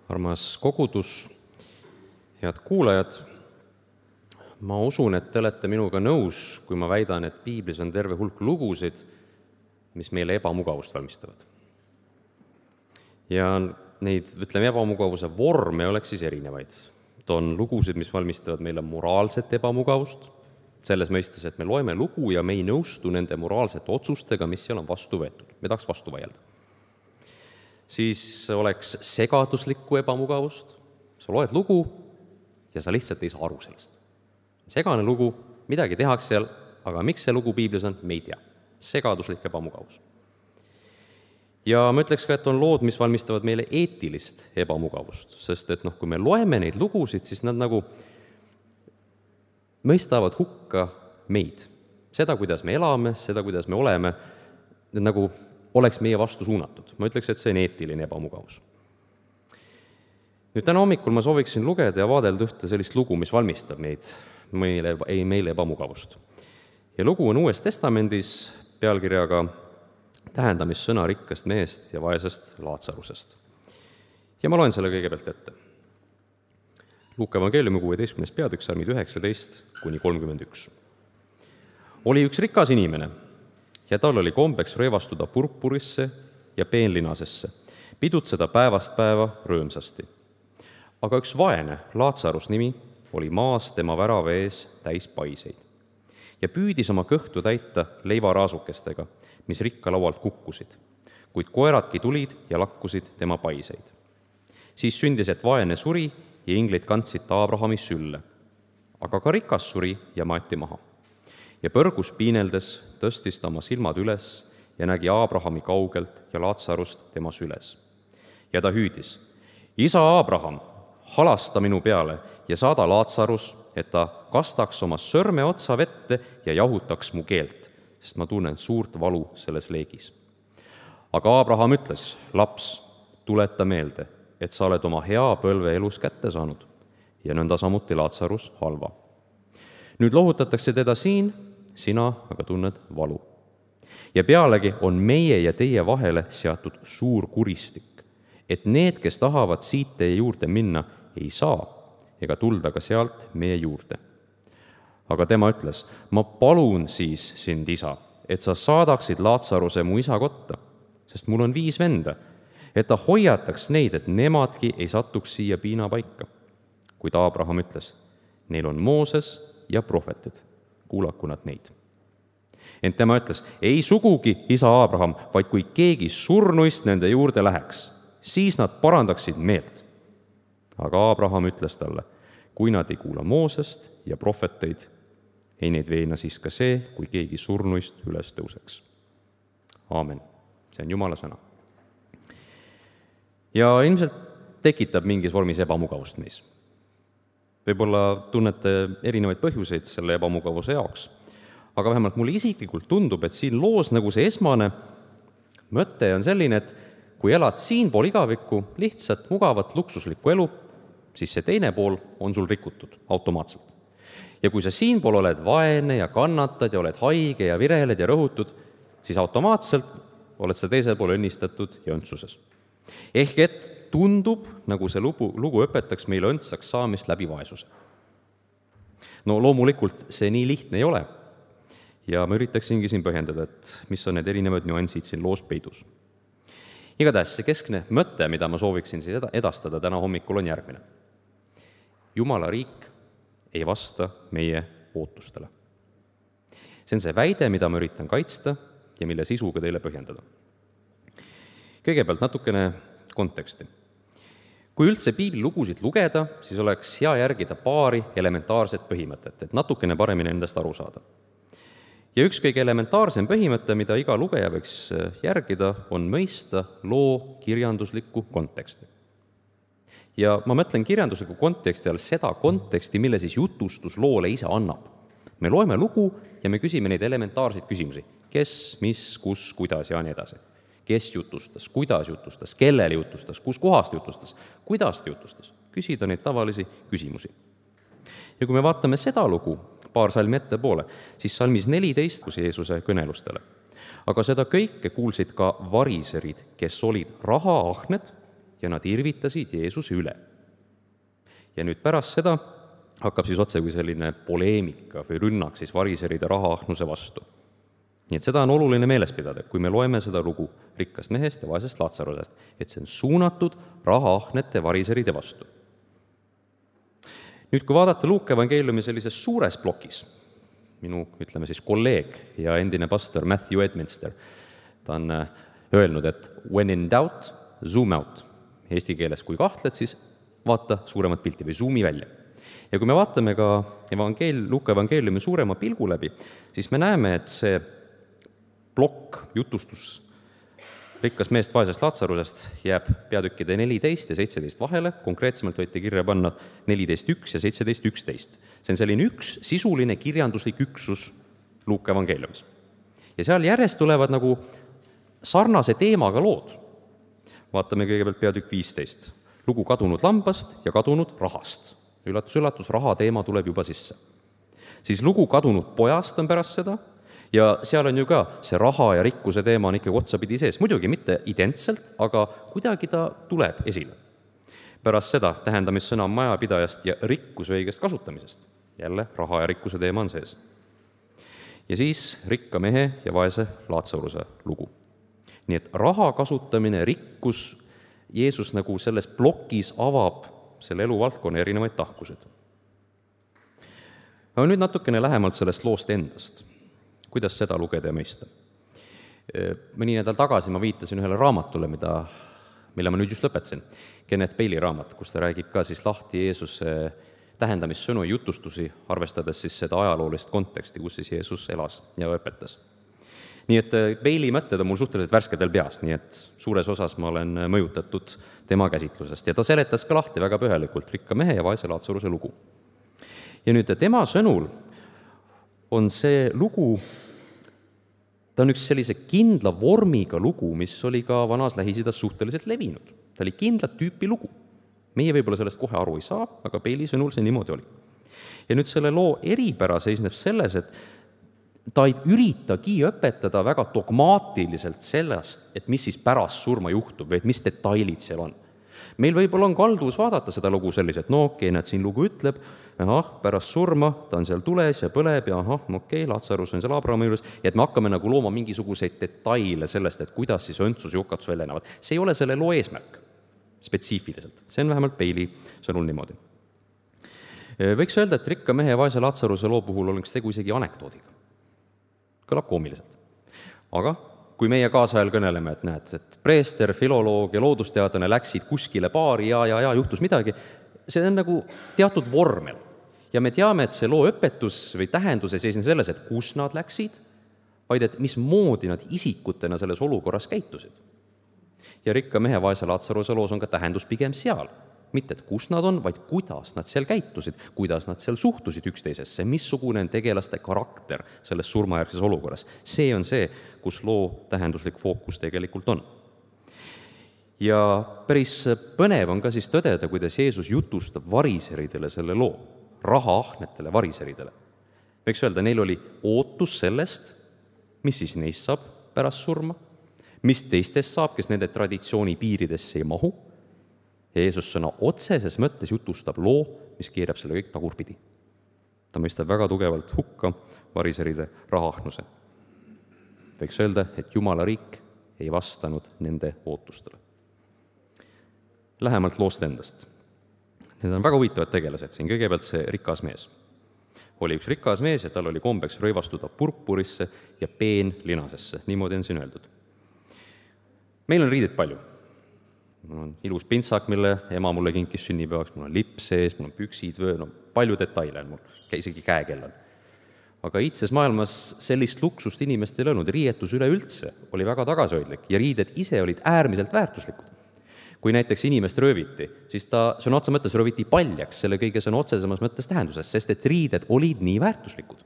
Armas kogudus, head kuulajad, ma usun, et te olete minuga nõus, kui ma väidan, et piiblis on terve hulk lugusid, mis meile ebamugavust valmistavad. Ja neid, ütleme, ebamugavuse vorme oleks siis erinevaid. On lugusid, mis valmistavad meile moraalset ebamugavust, selles mõistes, et me loeme lugu ja me ei nõustu nende moraalsete otsustega, mis seal on vastu võetud. Me tahaks vastu vaielda. Siis oleks segaduslikku ebamugavust. Sa loed lugu ja sa lihtsalt ei saa aru sellest. Segane lugu, midagi tehakse seal, aga miks see lugu piiblis on, me ei tea. Segaduslik ebamugavus. Ja ma ütleks ka, et on lood, mis valmistavad meile eetilist ebamugavust, sest et kui me loeme neid lugusid, siis nad nagu mõistavad hukka meid. Seda, kuidas me elame, seda, kuidas me oleme, need nagu oleks meie vastu suunatud. Ma ütleks, et see on eetiline ebamugavus. Nüüd täna hommikul ma sooviksin lugeda ja vaadelda ühte sellist lugu, mis valmistab meile ebamugavust. Ja lugu on Uues Testamendis pealkirjaga tähendamissõna rikkast mehest ja vaesest Laatsarusest. Ja ma loen selle kõigepealt ette. Luuka evangeeliumi 16. peatükk, salmid 19-31. Oli üks rikas inimene ja tal oli kombeks rõivastuda purpurisse ja peenlinasesse, pidutseda päevast päeva rõõmsasti. Aga üks vaene, Laatsarus nimi, oli maas tema värava ees täis paiseid ja püüdis oma kõhtu täita leivaraasukestega, mis rikka laualt kukkusid, kuid koeradki tulid ja lakkusid tema paiseid. Siis sündis, et vaene suri ja inglid kandsid ta Abrahami sülle, aga ka rikas suri ja maeti maha. Ja põrgus piineldes tõstis ta oma silmad üles ja nägi Abrahami kaugelt ja Laatsarust tema süles. Ja ta hüüdis, isa Abraham, halasta minu peale ja saada Laatsarus, et ta kastaks oma sõrme otsa vette ja jahutaks mu keelt, sest ma tunnen suurt valu selles leegis. Aga Abraham ütles, laps, tuleta meelde, et sa oled oma hea põlve elus kätte saanud ja nõnda samuti Laatsarus halva. Nüüd lohutatakse teda siin, sina aga tunned valu. Ja pealegi on meie ja teie vahele seatud suur kuristik, et need, kes tahavad siit teie juurde minna, ei saa ega tulda ka sealt meie juurde. Aga tema ütles, ma palun siis sind, isa, et sa saadaksid Laatsaruse mu isa kotta, sest mul on 5 venda, et ta hoiataks neid, et nemadki ei satuks siia piinapaika. Kuid Abraham ütles, neil on Mooses ja prohvetid, kuulaku nad neid. Ent tema ütles, ei sugugi, isa Abraham, vaid kui keegi surnuist nende juurde läheks, siis nad parandaksid meelt. Aga Abraham ütles talle, kui nad ei kuula Moosest ja prohveteid, ei neid veena siis ka see, kui keegi surnuist üles tõuseks. Aamen. See on Jumala sõna. Ja ilmselt tekitab mingis vormis ebamugavust meis. Võib-olla tunnete erinevaid põhjuseid selle ebamugavuse jaoks, aga vähemalt mulle isiklikult tundub, et siin loos nagu see esmane mõte on selline, et kui elad siinpool igavikku lihtsalt mugavat luksuslikku elu, siis see teine pool on sul rikutud automaatselt. Ja kui sa siinpool oled vaene ja kannatad ja oled haige ja vireled ja rõhutud, siis automaatselt oled sa teisel pool õnnistatud ja õndsuses. Ehk et tundub, nagu see lugu õpetaks meile õndsaks saamist läbi vaesuse. No loomulikult see nii lihtne ei ole. Ja ma üritaksingi siin põhjendada, et mis on need erinevad nüansid siin loos peidus. Igatahes see keskne mõte, mida ma sooviksin siis edastada täna hommikul, on järgmine. Jumala riik ei vasta meie ootustele. See on see väide, mida ma üritan kaitsta ja mille sisuga teile põhjendada. Kõigepealt natukene konteksti. Kui üldse piiblilugusid lugeda, siis oleks hea järgida paari elementaarset põhimõtet, et natukene paremini nendest aru saada. Ja üks kõige elementaarsem põhimõte, mida iga lugeja võiks järgida, on mõista loo kirjanduslikku konteksti. Ja ma mõtlen kirjandusliku konteksti all seda konteksti, mille siis jutustus loole ise annab. Me loeme lugu ja me küsime neid elementaarseid küsimusi. Kes, mis, kus, kuidas ja nii edasi. Kes jutustas, kuidas jutustas, kellele jutustas, kus kohast jutustas, kuidas ta jutustas. Küsida neid tavalisi küsimusi. Ja kui me vaatame seda lugu, paar salmi ettepoole, siis salmis 14 kus Jeesuse kõnelustele. Aga seda kõike kuulsid ka variserid, kes olid rahaahned ja nad irvitasid Jeesuse üle. Ja nüüd pärast seda hakkab siis otse kui selline poleemika või rünnak siis variseride rahaahnuse vastu. Nii et seda on oluline meeles pidada, kui me loeme seda lugu rikkast mehest ja vaesest Laatsarusest, et see on suunatud rahaahnete variseride vastu. Nüüd, kui vaadata Luuka evangeeliumi sellises suures plokis, minu, ütleme siis, kolleeg ja endine pastor Matthew Edminster, ta on öelnud, et when in doubt, zoom out. Eesti keeles, kui kahtled, siis vaata suuremat pilti või zoom'i välja. Ja kui me vaatame ka Luuka evangeeliumi suurema pilgu läbi, siis me näeme, et see plokk, jutustus rikkas meest vaesest Laatsarusest jääb peatükkide 14 ja 17 vahele, konkreetsemalt võite kirja panna 14.1 ja 17.11. See on selline üks sisuline kirjanduslik üksus Luuka evangeeliumis. Ja seal järjest tulevad nagu sarnase teemaga lood. Vaatame kõigepealt peatükk 15. Lugu kadunud lambast ja kadunud rahast. Üllatus, üllatus, raha teema tuleb juba sisse. Siis lugu kadunud pojast on pärast seda, ja seal on ju ka see raha ja rikkuse teema on ikkagi otsapidi sees. Muidugi mitte identselt, aga kuidagi ta tuleb esile. Pärast seda tähendamissõna majapidajast ja rikkuse õigest kasutamisest. Jälle raha ja rikkuse teema on sees. Ja siis rikka mehe ja vaese Laatsaruse lugu. Nii et raha kasutamine, rikkus, Jeesus nagu selles plokis avab selle eluvaldkonna erinevaid tahkused. Aga nüüd natukene lähemalt sellest loost endast. Kuidas seda lugeda ja mõista? Mõni nädal tagasi ma viitasin ühele raamatule, mille ma nüüd just lõpetasin. Kenneth Bailey raamat, kus ta räägib ka siis lahti Jeesuse tähendamissõnu ja jutustusi, arvestades siis seda ajaloolist konteksti, kus siis Jeesus elas ja õpetas. Nii et Bailey mõtted on mul suhteliselt värsked veel peas, nii et suures osas ma olen mõjutatud tema käsitlusest. Ja ta seletas ka lahti väga põhjalikult rikka mehe ja vaese Laatsaruse lugu. Ja nüüd tema sõnul on see lugu, ta on üks sellise kindla vormiga lugu, mis oli ka vanas Lähis-Idas suhteliselt levinud. Ta oli kindlat tüüpi lugu. Meie võib-olla sellest kohe aru ei saa, aga Bailey sõnul see niimoodi oli. Ja nüüd selle loo eripära seisneb selles, et ta ei üritagi õpetada väga dogmaatiliselt sellest, et mis siis pärast surma juhtub või et mis detailid seal on. Meil võib-olla on kaldus vaadata seda lugu selliselt, no okei, näed, siin lugu ütleb, pärast surma ta on seal tules ja põleb ja okei, Laatsarus on seal Abrahami juures, ja et me hakkame nagu looma mingisuguseid detaile sellest, et kuidas siis õntsus ja hukatus välja näevad. See ei ole selle loo eesmärk spetsiifiliselt. See on vähemalt Bailey sõnul niimoodi. Võiks öelda, et rikka mehe ja vaese Laatsaruse loo puhul oleks tegu isegi anekdoodiga. Kõlab koomiliselt. Aga kui meie kaasajal kõneleme, et näed, et preester, filoloog ja loodusteadlane läksid kuskile baari ja juhtus midagi, see on nagu teatud vormel. Ja me teame, et see loo õpetus või tähendus ei seisne selles, et kus nad läksid, vaid et mismoodi nad isikutena selles olukorras käitusid. Ja rikka mehe vaese Laatsaruse loos on ka tähendus pigem seal. Mitte, et kus nad on, vaid kuidas nad seal käitusid, kuidas nad seal suhtusid üksteisesse, missugune on tegelaste karakter selles surmajärgses olukorras. See on see, kus loo tähenduslik fookus tegelikult on. Ja päris põnev on ka siis tõdeda, kuidas Jeesus jutustab variseridele selle loo, rahaahnetele variseridele. Võiks öelda, neil oli ootus sellest, mis siis neist saab pärast surma, mis teistest saab, kes nende traditsiooni piiridesse ei mahu. Ja Jeesus sõna otseses mõttes jutustab loo, mis keerab selle kõik tagurpidi. Ta mõistab väga tugevalt hukka variseride rahaahnuse. Võiks öelda, et Jumala riik ei vastanud nende ootustele. Lähemalt loost endast. Need on väga huvitavad tegelased siin. Kõigepealt see rikas mees. Oli üks rikas mees ja tal oli kombeks rõivastuda purpurisse ja peenlinasesse. Niimoodi on siin öeldud. Meil on riided palju. Mul on ilus pintsak, mille ema mulle kinkis sünnipäevaks, mul on lips sees, mul on püksid, palju detaile on mul, isegi käekell on. Aga iidses maailmas sellist luksust inimestel ei olnud, riietus üleüldse oli väga tagasihoidlik ja riided ise olid äärmiselt väärtuslikud. Kui näiteks inimest rööviti, siis ta sõna otsa mõttes rööviti paljaks selle kõige sõna otsesemas mõttes tähenduses, sest et riided olid nii väärtuslikud.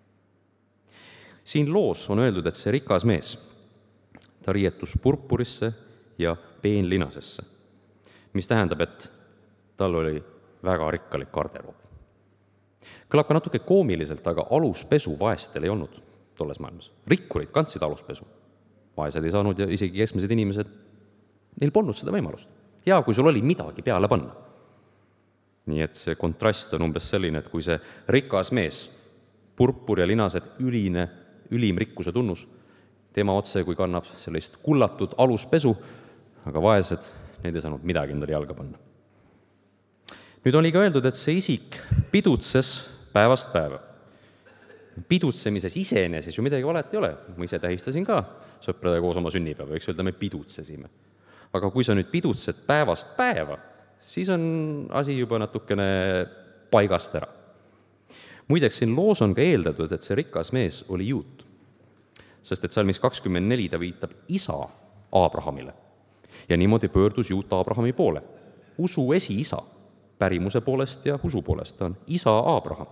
Siin loos on öeldud, et see rikas mees, ta riietus purpurisse ja peenlinasesse, mis tähendab, et tal oli väga rikkalik garderoob. Kõlab ka natuke koomiliselt, aga aluspesu vaestel ei olnud tolles maailmas. Rikkurid kandsid aluspesu. Vaesed ei saanud ja isegi keskmised inimesed, neil polnud seda võimalust. Hea, kui sul oli midagi peale panna. Nii et see kontrast on umbes selline, et kui see rikas mees, purpur ja linased, ülim rikkuse tunnus, tema otse, kui kannab sellist kullatud aluspesu, aga vaesed, need ei saanud midagi endale jalga panna. Nüüd oli ka öeldud, et see isik pidutses päevast päeva. Pidutsemises iseeneses ju midagi valet ei ole. Ma ise tähistasin ka sõprade koos oma sünnipäeva, võiks öelda, me pidutsesime. Aga kui sa nüüd pidutsed päevast päeva, siis on asi juba natukene paigast ära. Muideks, siin loos on ka eeldatud, et see rikas mees oli juut, sest et salmis 24 ta viitab isa Abrahamile. Ja niimoodi pöördus juut Abrahami poole. Usu esiisa, pärimuse poolest ja usu poolest, ta on isa Abraham.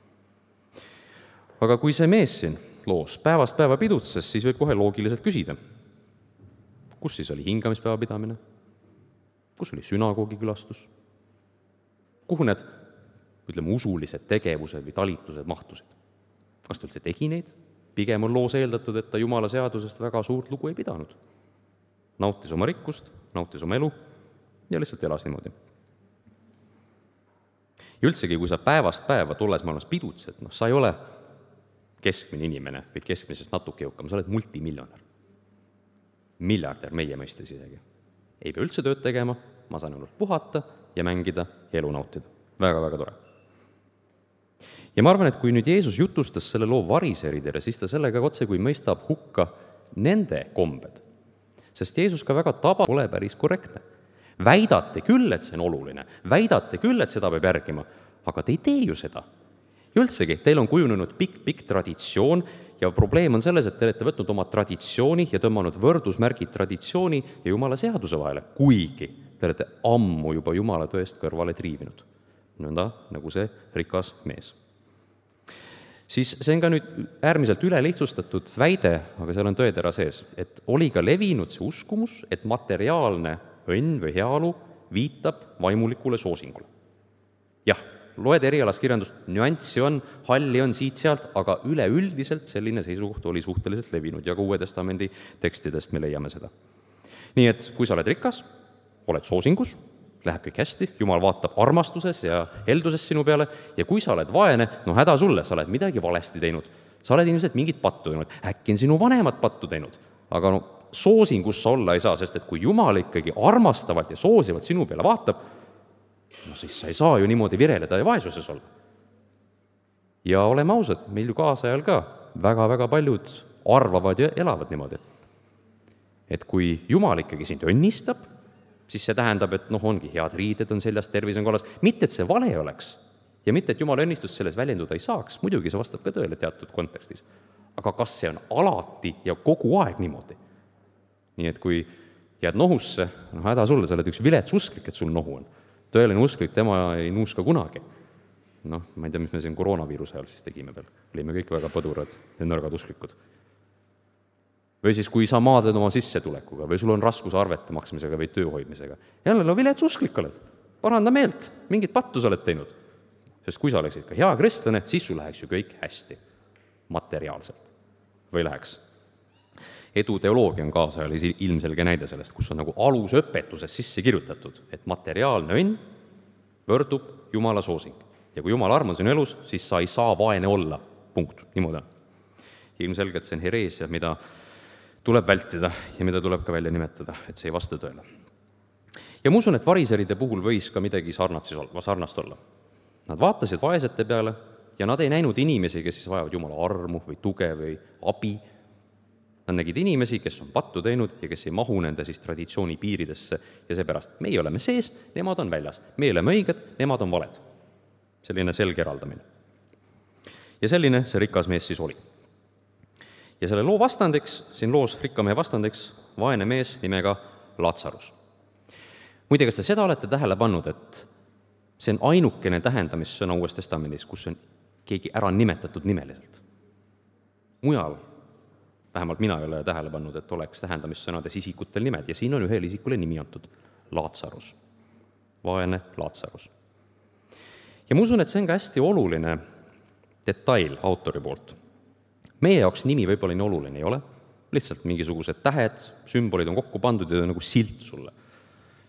Aga kui see mees siin loos päevast päeva pidutses, siis võib kohe loogiliselt küsida, kus siis oli hingamispäeva pidamine, kus oli sünagoogi külastus, kuhu need, ütleme, usulised tegevused või talitused mahtusid. Kas ta üldse tegi neid? Pigem on loos eeldatud, et ta Jumala seadusest väga suurt lugu ei pidanud. Nautis oma rikkust, nautis oma elu ja lihtsalt elas niimoodi. Ja üldsegi, kui sa päevast päeva tolles maailmas pidutsed, sa ei ole keskmine inimene või keskmisest natuke jõukam, sa oled multimiljonär. Miljardär meie mõistes isegi. Ei pea üldse tööd tegema, ma saan ainult puhata ja mängida ja elu nautida. Väga-väga tore. Ja ma arvan, et kui nüüd Jeesus jutustas selle loo variseridele, siis ta sellega otse kui mõistab hukka nende kombed. Sest Jeesus ka väga pole päris korrektne. Väidate küll, et see on oluline, väidate küll, et seda peab järgima, aga te ei tee ju seda. Ja üldsegi, teil on kujunenud pikk traditsioon ja probleem on selles, et te olete võtnud oma traditsiooni ja tõmmanud võrdusmärgid traditsiooni ja Jumala seaduse vahele, kuigi te olete ammu juba Jumala tõest kõrvale triivinud. Nõnda, nagu see rikas mees. Siis see on ka nüüd äärmiselt ülelihtsustatud väide, aga seal on tõetera sees, et oli ka levinud see uskumus, et materiaalne õnn või heaolu viitab vaimulikule soosingule. Jah, loed erialast kirjandust, nüanssi on, halli on siit-sealt, aga üleüldiselt selline seisukoht oli suhteliselt levinud ja ka Uue Testamendi tekstidest me leiame seda. Nii et kui sa oled rikas, oled soosingus, läheb kõik hästi, Jumal vaatab armastuses ja helduses sinu peale ja kui sa oled vaene, häda sulle, sa oled midagi valesti teinud, sa oled ilmselt mingit pattu teinud, äkki on sinu vanemad pattu teinud, aga soosingus sa olla ei saa, sest et kui Jumal ikkagi armastavalt ja soosivalt sinu peale vaatab, siis sa ei saa ju niimoodi vireleda ja vaesuses olla. Ja oleme ausad, meil ju kaasajal ka väga-väga paljud arvavad ja elavad niimoodi. Et kui Jumal ikkagi sind õnnistab, siis see tähendab, et ongi head riided on seljas, tervis on korras, mitte et see vale oleks ja mitte et Jumala õnnistust selles väljenduda ei saaks, muidugi see vastab ka tõele teatud kontekstis. Aga kas see on alati ja kogu aeg niimoodi? Nii et kui jääd nohusse, häda sulle, sa oled üks vilets usklik, et sul nohu on. Tõeline usklik, tema ei nuuska kunagi. Ma ei tea, mis me siin koroonaviiruse ajal siis tegime veel. Olime kõik väga põdurad ja nõrgad usklikud. Või siis, kui sa maadled oma sissetulekuga või sul on raskus arvete maksmisega või tööhoidmisega. Jälle, vilets usklik oled. Paranda meelt, mingit pattu sa oled teinud. Sest kui sa oleksid ka hea kristlane, siis sul läheks ju kõik hästi. Materiaalselt. Või läheks. Eduteoloogia on kaasajal ilmselge näide sellest, kus on nagu alusõpetuses sisse kirjutatud, et materiaalne õnn võrdub Jumala soosing. Ja kui Jumala arm on sinu elus, siis sa ei saa vaene olla. Punkt. Niimoodi on. Ilmselgelt see on hereesia, mida tuleb vältida ja mida tuleb ka välja nimetada, et see ei vasta tõele. Ja ma usun, et variseride puhul võis ka midagi sarnast olla. Nad vaatasid vaesete peale ja nad ei näinud inimesi, kes siis vajavad Jumala armu või tuge või abi. Nad nägid inimesi, kes on pattu teinud ja kes ei mahu nende siis traditsiooni piiridesse ja seepärast meie oleme sees, nemad on väljas. Meie oleme õiged, nemad on valed. Selline selge eraldamine. Ja selline see rikas mees siis oli. Ja selle loo vastandiks, siin loos rikkamehe vastandiks, vaene mees nimega Latsarus. Muide, kas te seda olete tähele pannud, et see on ainukene tähendamissõna Uues Testamendis, kus on keegi ära nimetatud nimeliselt? Mujal vähemalt mina ei ole tähele pannud, et oleks tähendamissõnades isikutel nimed ja siin on ühele isikule nimi antud Latsarus, vaene Latsarus. Ja ma usun, et see on ka hästi oluline detail autori poolt. Meie jaoks nimi võib-olla nii oluline ei ole, lihtsalt mingisugused tähed, sümbolid on kokku pandud ja nagu silt sulle.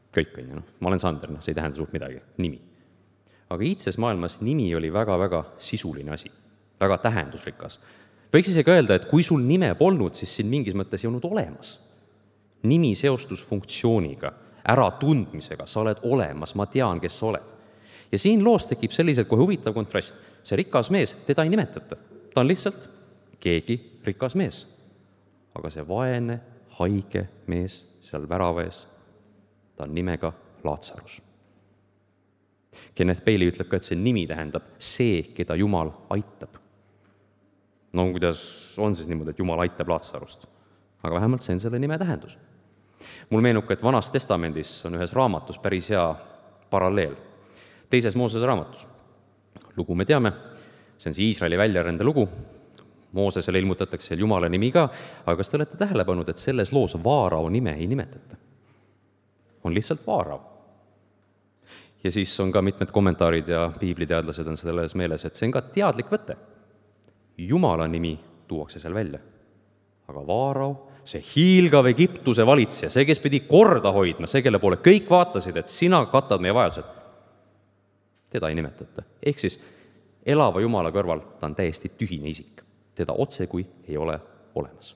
kõik on ju, ma olen Sander, see ei tähenda suurt midagi, nimi. Aga iidses maailmas nimi oli väga-väga sisuline asi, väga tähendusrikas. Võiks isegi öelda, et kui sul nime polnud, siis siin mingis mõttes ei olnud olemas. Nimi seostus funktsiooniga, äratundmisega, sa oled olemas, ma tean, kes sa oled. Ja siin loos tekib selliselt kohe huvitav kontrast. See rikas mees, teda ei nimetata. Ta on lihtsalt keegi rikas mees. Aga see vaene, haige mees seal väravaes, ta on nimega Laatsarus. Kenneth Bailey ütleb ka, et see nimi tähendab see, keda Jumal aitab. No kuidas on siis niimoodi, et Jumal aitab Laatsarust? Aga vähemalt see on selle nime tähendus. Mul meenub ka, et Vanas Testamendis on ühes raamatus päris hea paralleel. Teises Moosese raamatus. Lugu me teame, see on see Iisraeli väljarände lugu. Moosesele ilmutatakse Jumala nimi ka, aga kas te olete tähele pannud, et selles loos Vaarao nime ei nimetata? On lihtsalt Vaarao. Ja siis on ka mitmed kommentaarid ja piibliteadlased on selles meeles, et see on ka teadlik võte. Jumala nimi tuuakse seal välja. Aga Vaarao, see hiilgav Egiptuse valitseja, see, kes pidi korda hoidma, see, kelle poole kõik vaatasid, et sina katad meie vajadused, teda ei nimetata. Ehk siis elava Jumala kõrval ta on täiesti tühine isik. Teda otse kui ei ole olemas.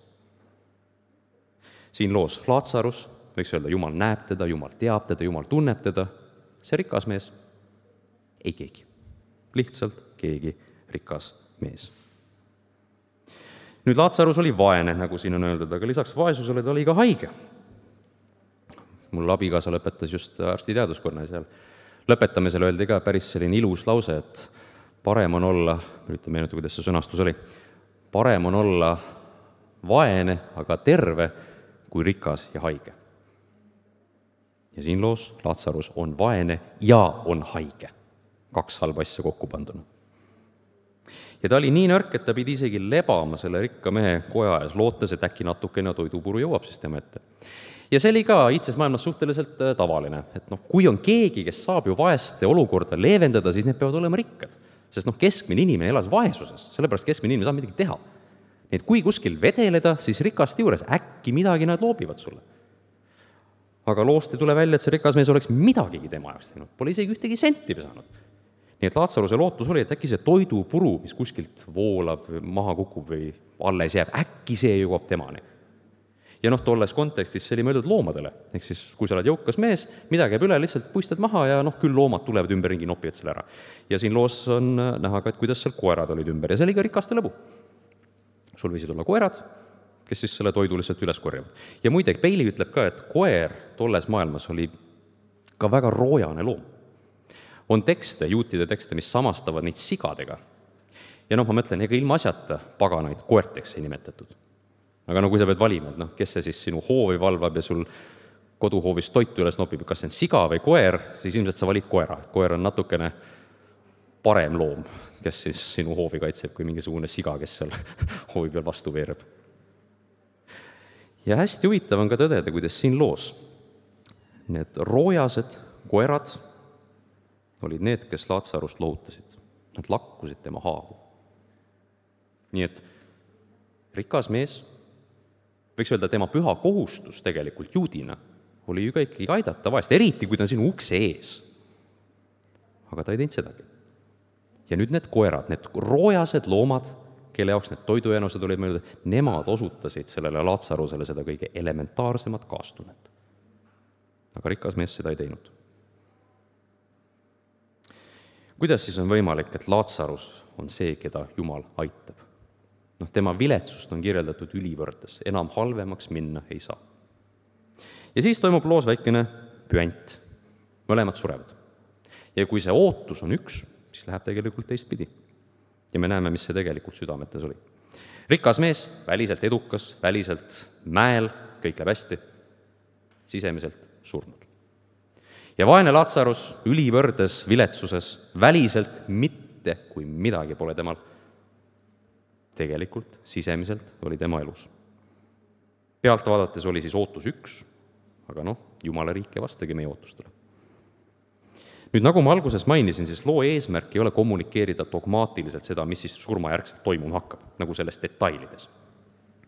Siin loos Laatsarus, võiks öelda, Jumal näeb teda, Jumal teab teda, Jumal tunneb teda, see rikas mees ei keegi. Lihtsalt keegi rikas mees. Nüüd Laatsarus oli vaene, nagu siin on öeldud, aga lisaks vaesusele ta oli ka haige. Mul abikaasa lõpetas just arstiteaduskonna seal. Lõpetamisel öeldi ka päris selline ilus lause, et parem on olla, üritan meenutada, kuidas see sõnastus oli, parem on olla vaene, aga terve, kui rikas ja haige. Ja siin loos Laatsarus on vaene ja on haige. 2 halba asja kokku panduna. Ja ta oli nii nõrk, et ta pidi isegi lebama selle rikka mehe koja ees, lootes, et äkki natukene toidupuru jõuab siis tema ette. Ja see oli ka iidses maailmas suhteliselt tavaline, et kui on keegi, kes saab ju vaeste olukorda leevendada, siis need peavad olema rikkad. Sest keskmine inimene elas vaesuses, sellepärast keskmine inimene saab midagi teha. Nii et kui kuskil vedeleda, siis rikast juures äkki midagi nad loobivad sulle. Aga loost ei tule välja, et see rikas mees oleks midagigi tema jaoks teinud, pole isegi ühtegi senti saanud. Nii et Laatsaruse lootus oli, et äkki see toidupuru, mis kuskilt voolab, maha kukub või alles jääb, äkki see jõuab temani. Ja tolles kontekstis see oli mõeldud loomadele. Ehk siis, kui sa oled jõukas mees, midagi jääb üle, lihtsalt puistad maha ja küll loomad tulevad ümberringi, nopivad selle ära. Ja siin loos on näha ka, et kuidas seal koerad olid ümber ja see oli ka rikaste lõbu. Sul võisid olla koerad, kes siis selle toidu lihtsalt üles korjavad. Ja muide, Bailey ütleb ka, et koer tolles maailmas oli ka väga roojane loom. On tekste, juutide tekste, mis samastavad neid sigadega. Ja ma mõtlen, ega ilma asjata paganaid koerteks ei nimetatud. Aga kui sa pead valima, et kes see siis sinu hoovi valvab ja sul koduhoovis toitu üles nopib, kas see on siga või koer, siis ilmselt sa valid koera. Koer on natukene parem loom, kes siis sinu hoovi kaitseb, kui mingisugune siga, kes seal hoovi peal vastu veereb. Ja hästi huvitav on ka tõdeda, kuidas siin loos need roojased koerad olid need, kes Laatsarust lohutasid. Nad lakkusid tema haavu. Nii et rikas mees, võiks öelda, tema püha kohustus tegelikult juudina oli ju ka ikkagi aidata vaest, eriti kui ta on sinu ukse ees. Aga ta ei teinud sedagi. Ja nüüd need koerad, need roojased loomad, kelle jaoks need toidujänused olid mõeldud, nemad osutasid sellele Laatsarusele seda kõige elementaarsemat kaastunnet. Aga rikas mees seda ei teinud. Kuidas siis on võimalik, et Laatsarus on see, keda Jumal aitab? Tema viletsust on kirjeldatud ülivõrdes, enam halvemaks minna ei saa. Ja siis toimub loos väikene püant. Mõlemad surevad. Ja kui see ootus on üks, siis läheb tegelikult teistpidi. Ja me näeme, mis see tegelikult südametes oli. Rikas mees, väliselt edukas, väliselt mäel, kõik läheb hästi, sisemiselt surnud. Ja vaene Laatsarus ülivõrdes viletsuses, väliselt mitte, kui midagi pole temal. Tegelikult sisemiselt oli tema elus. Pealt vaadates oli siis ootus üks, aga Jumala riik ei vastagi meie ootustele. Nüüd, nagu ma alguses mainisin, siis loo eesmärk ei ole kommunikeerida dogmaatiliselt seda, mis siis surmajärgselt toimuma hakkab, nagu selles detailides.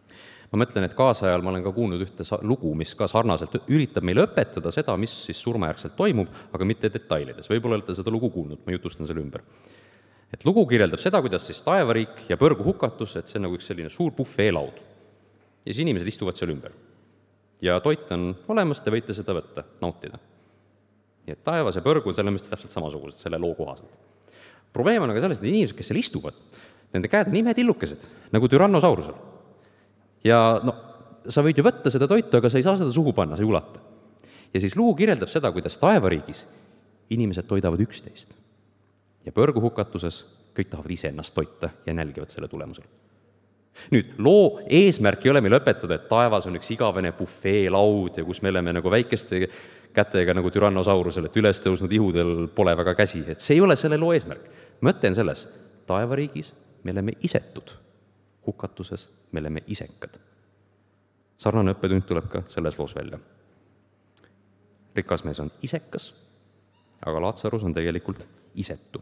ma mõtlen, et kaasajal ma olen ka kuulnud ühte lugu, mis ka sarnaselt üritab meile õpetada seda, mis siis surmajärgselt toimub, aga mitte detailides. Võib-olla olete seda lugu kuulnud, ma jutustan selle ümber. Et lugu kirjeldab seda, kuidas siis taevariik ja põrgu hukatus, et see on nagu üks selline suur bufeelaud. Ja siis inimesed istuvad seal ümber. Ja toit on olemas, te võite seda võtta, nautida. Nii et taevas ja põrgu on selle mõistes täpselt samasugused selle loo kohaselt. Probleem on aga selles, et inimesed, kes seal istuvad, nende käed on imetillukesed, nagu Tyrannosaurusel. Ja sa võid ju võtta seda toitu, aga sa ei saa seda suhu panna, sa ei ulata. Ja siis lugu kirjeldab seda, kuidas taevariigis inimesed toidavad 11. Ja põrgu hukatuses kõik tahavad ise ennast toita ja nälgivad selle tulemusel. Nüüd, loo eesmärk ei ole meil õpetada, et taevas on üks igavene bufeelaud ja kus me oleme nagu väikeste kätega nagu Tyrannosaurusel, et üles tõusnud ihudel pole väga käsi. Et see ei ole selle loo eesmärk. Mõte on selles, taevariigis me oleme isetud, hukatuses me oleme isekad. Sarnane õppetund tuleb ka selles loos välja. Rikas mees on isekas, aga Laatsarus on tegelikult isetu.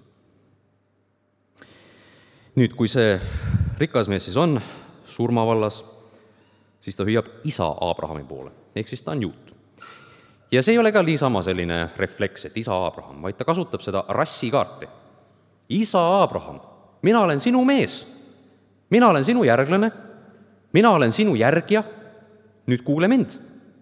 Nüüd, kui see rikas mees siis on surmavallas, siis ta hüüab isa Abrahami poole, ehk siis ta on juut. Ja see ei ole ka niisama selline refleks, et isa Abraham, vaid ta kasutab seda rassikaarti. Isa Abraham, mina olen sinu mees, mina olen sinu järglane, mina olen sinu järgija, nüüd kuule mind.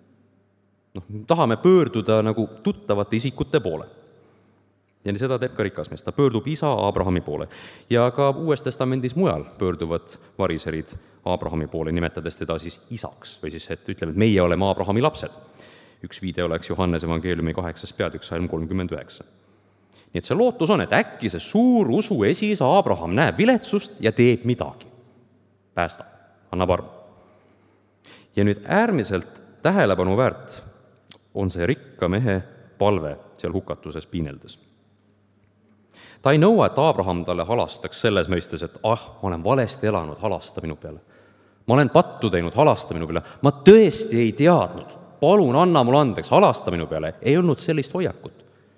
Tahame pöörduda nagu tuttavate isikute poole. Ja seda teeb ka rikas mees, ta pöördub isa Abrahami poole. Ja ka Uues Testamendis mujal pöörduvad variserid Abrahami poole, nimetades teda siis isaks, või siis, et ütleme, et meie oleme Abrahami lapsed. Üks viide oleks Johannese evangeeliumi 8. peatükk, salm 39. Nii et see lootus on, et äkki see suur usu esiisa Abraham näeb viletsust ja teeb midagi. Päästab, annab armu. Ja nüüd äärmiselt tähelepanu väärt on see rikka mehe palve seal hukatuses piineldes. Ta ei nõua, et Abraham talle halastaks selles mõistes, et ma olen valesti elanud, halasta minu peale. Ma olen pattu teinud, halasta minu peale. Ma tõesti ei teadnud, palun anna mul andeks, halasta minu peale. Ei olnud sellist hoiakut.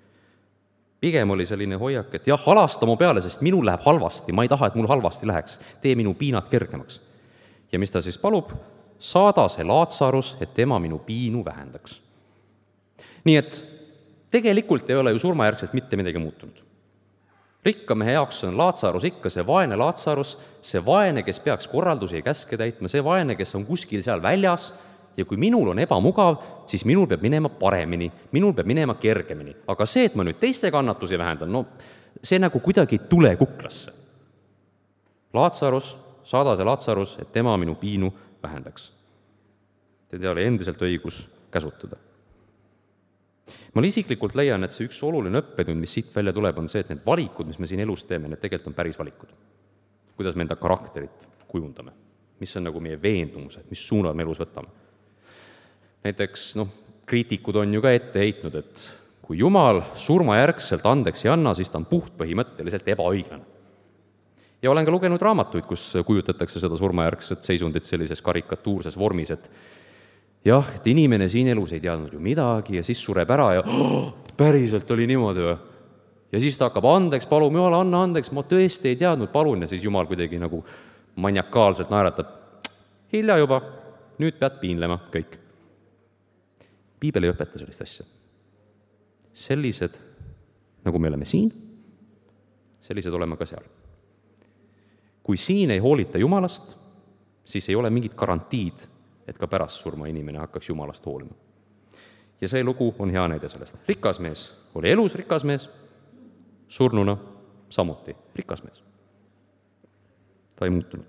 Pigem oli selline hoiak, et jah, halasta mu peale, sest minul läheb halvasti, ma ei taha, et mul halvasti läheks, tee minu piinad kergemaks. Ja mis ta siis palub? Saada see Laatsarus, et tema minu piinu vähendaks. Nii et tegelikult ei ole ju surmajärgselt mitte midagi muutunud. Rikka mehe jaoks on Laatsarus ikka see vaene Laatsarus, see vaene, kes peaks korraldusi ja käske täitma, see vaene, kes on kuskil seal väljas ja kui minul on ebamugav, siis minul peab minema paremini, minul peab minema kergemini. Aga see, et ma nüüd teiste kannatusi vähendan, see nagu kuidagi ei tule kuklasse. Laatsarus, saada see Laatsarus, et tema minu piinu vähendaks. Teda oli endiselt õigus käsutada. Ma isiklikult leian, et see üks oluline õppetund, mis siit välja tuleb, on see, et need valikud, mis me siin elus teeme, need tegelikult on päris valikud. Kuidas me enda karakterit kujundame, mis on nagu meie veendumused, mis suunad me elus võtame. Näiteks, kriitikud on ju ka ette heitnud, et kui Jumal surmajärgselt andeks ei anna, siis ta on puhtpõhimõtteliselt ebaõiglane. Ja olen ka lugenud raamatuid, kus kujutatakse seda surmajärgset seisundit sellises karikatuurses vormis, et jah, et inimene siin elus ei teadnud ju midagi ja siis sureb ära ja päriselt oli niimoodi või. Ja siis ta hakkab andeks, palun Jumal, anna andeks, ma tõesti ei teadnud, palun, ja siis Jumal kuidagi nagu maniakaalselt naeratab. Hilja juba, nüüd pead piinlema kõik. Piibel ei õpeta sellist asja. Sellised, nagu me oleme siin, sellised oleme ka seal. Kui siin ei hoolita Jumalast, siis ei ole mingit garantiid, et ka pärast surma inimene hakkaks Jumalast hoolima. Ja see lugu on hea näide sellest. Rikas mees oli elus rikas mees, surnuna samuti rikas mees. Ta ei muutunud.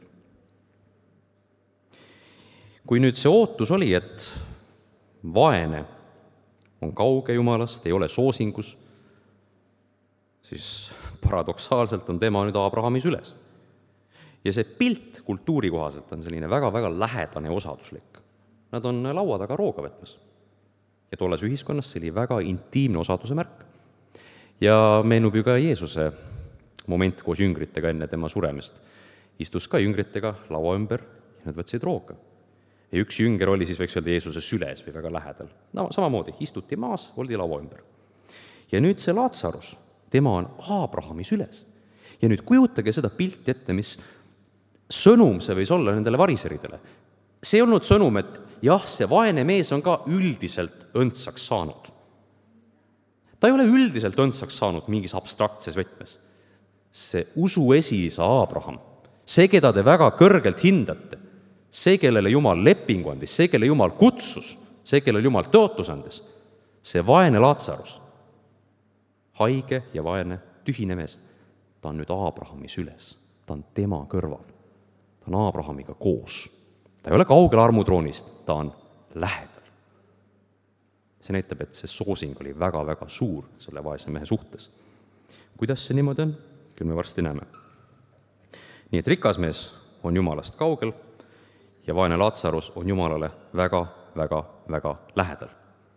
Kui nüüd see ootus oli, et vaene on kauge Jumalast, ei ole soosingus, siis paradoksaalselt on tema nüüd Abrahamis üles. Ja see pilt kultuuri kohaselt on selline väga-väga lähedane osaduslik. Nad on laua taga rooga võtmas. Ja tolles ühiskonnas see oli väga intiimne osaduse märk. Ja meenub ju ka Jeesuse moment koos jüngritega enne tema suremist. Istus ka jüngritega laua ümber ja nad võtsid rooga. Ja üks jünger oli siis, võiks öelda, Jeesuse süles või väga lähedal. Samamoodi, istuti maas, oldi laua ümber. Ja nüüd see Laatsarus, tema on Abrahamis üles. Ja nüüd kujutage seda pilti ette, mis sõnum see võis olla nendele variseridele. see ei olnud sõnum, et jah, see vaene mees on ka üldiselt õndsaks saanud. Ta ei ole üldiselt õndsaks saanud mingis abstraktses võtmes. See usu esiisa Abraham, see, keda te väga kõrgelt hindate, see, kellele Jumal lepingu andis, see, kelle Jumal kutsus, see, kellele Jumal tõotus andis, see vaene Laatsarus, haige ja vaene, tühine mees, ta on nüüd Abrahami süles, ta on tema kõrval, ta on Abrahamiga koos. Ta ei ole kaugel armutroonist, ta on lähedal. See näitab, et see soosing oli väga-väga suur selle vaese mehe suhtes. Kuidas see niimoodi on? Küll me varsti näeme. Nii et rikas mees on Jumalast kaugel ja vaene Laatsarus on Jumalale väga lähedal.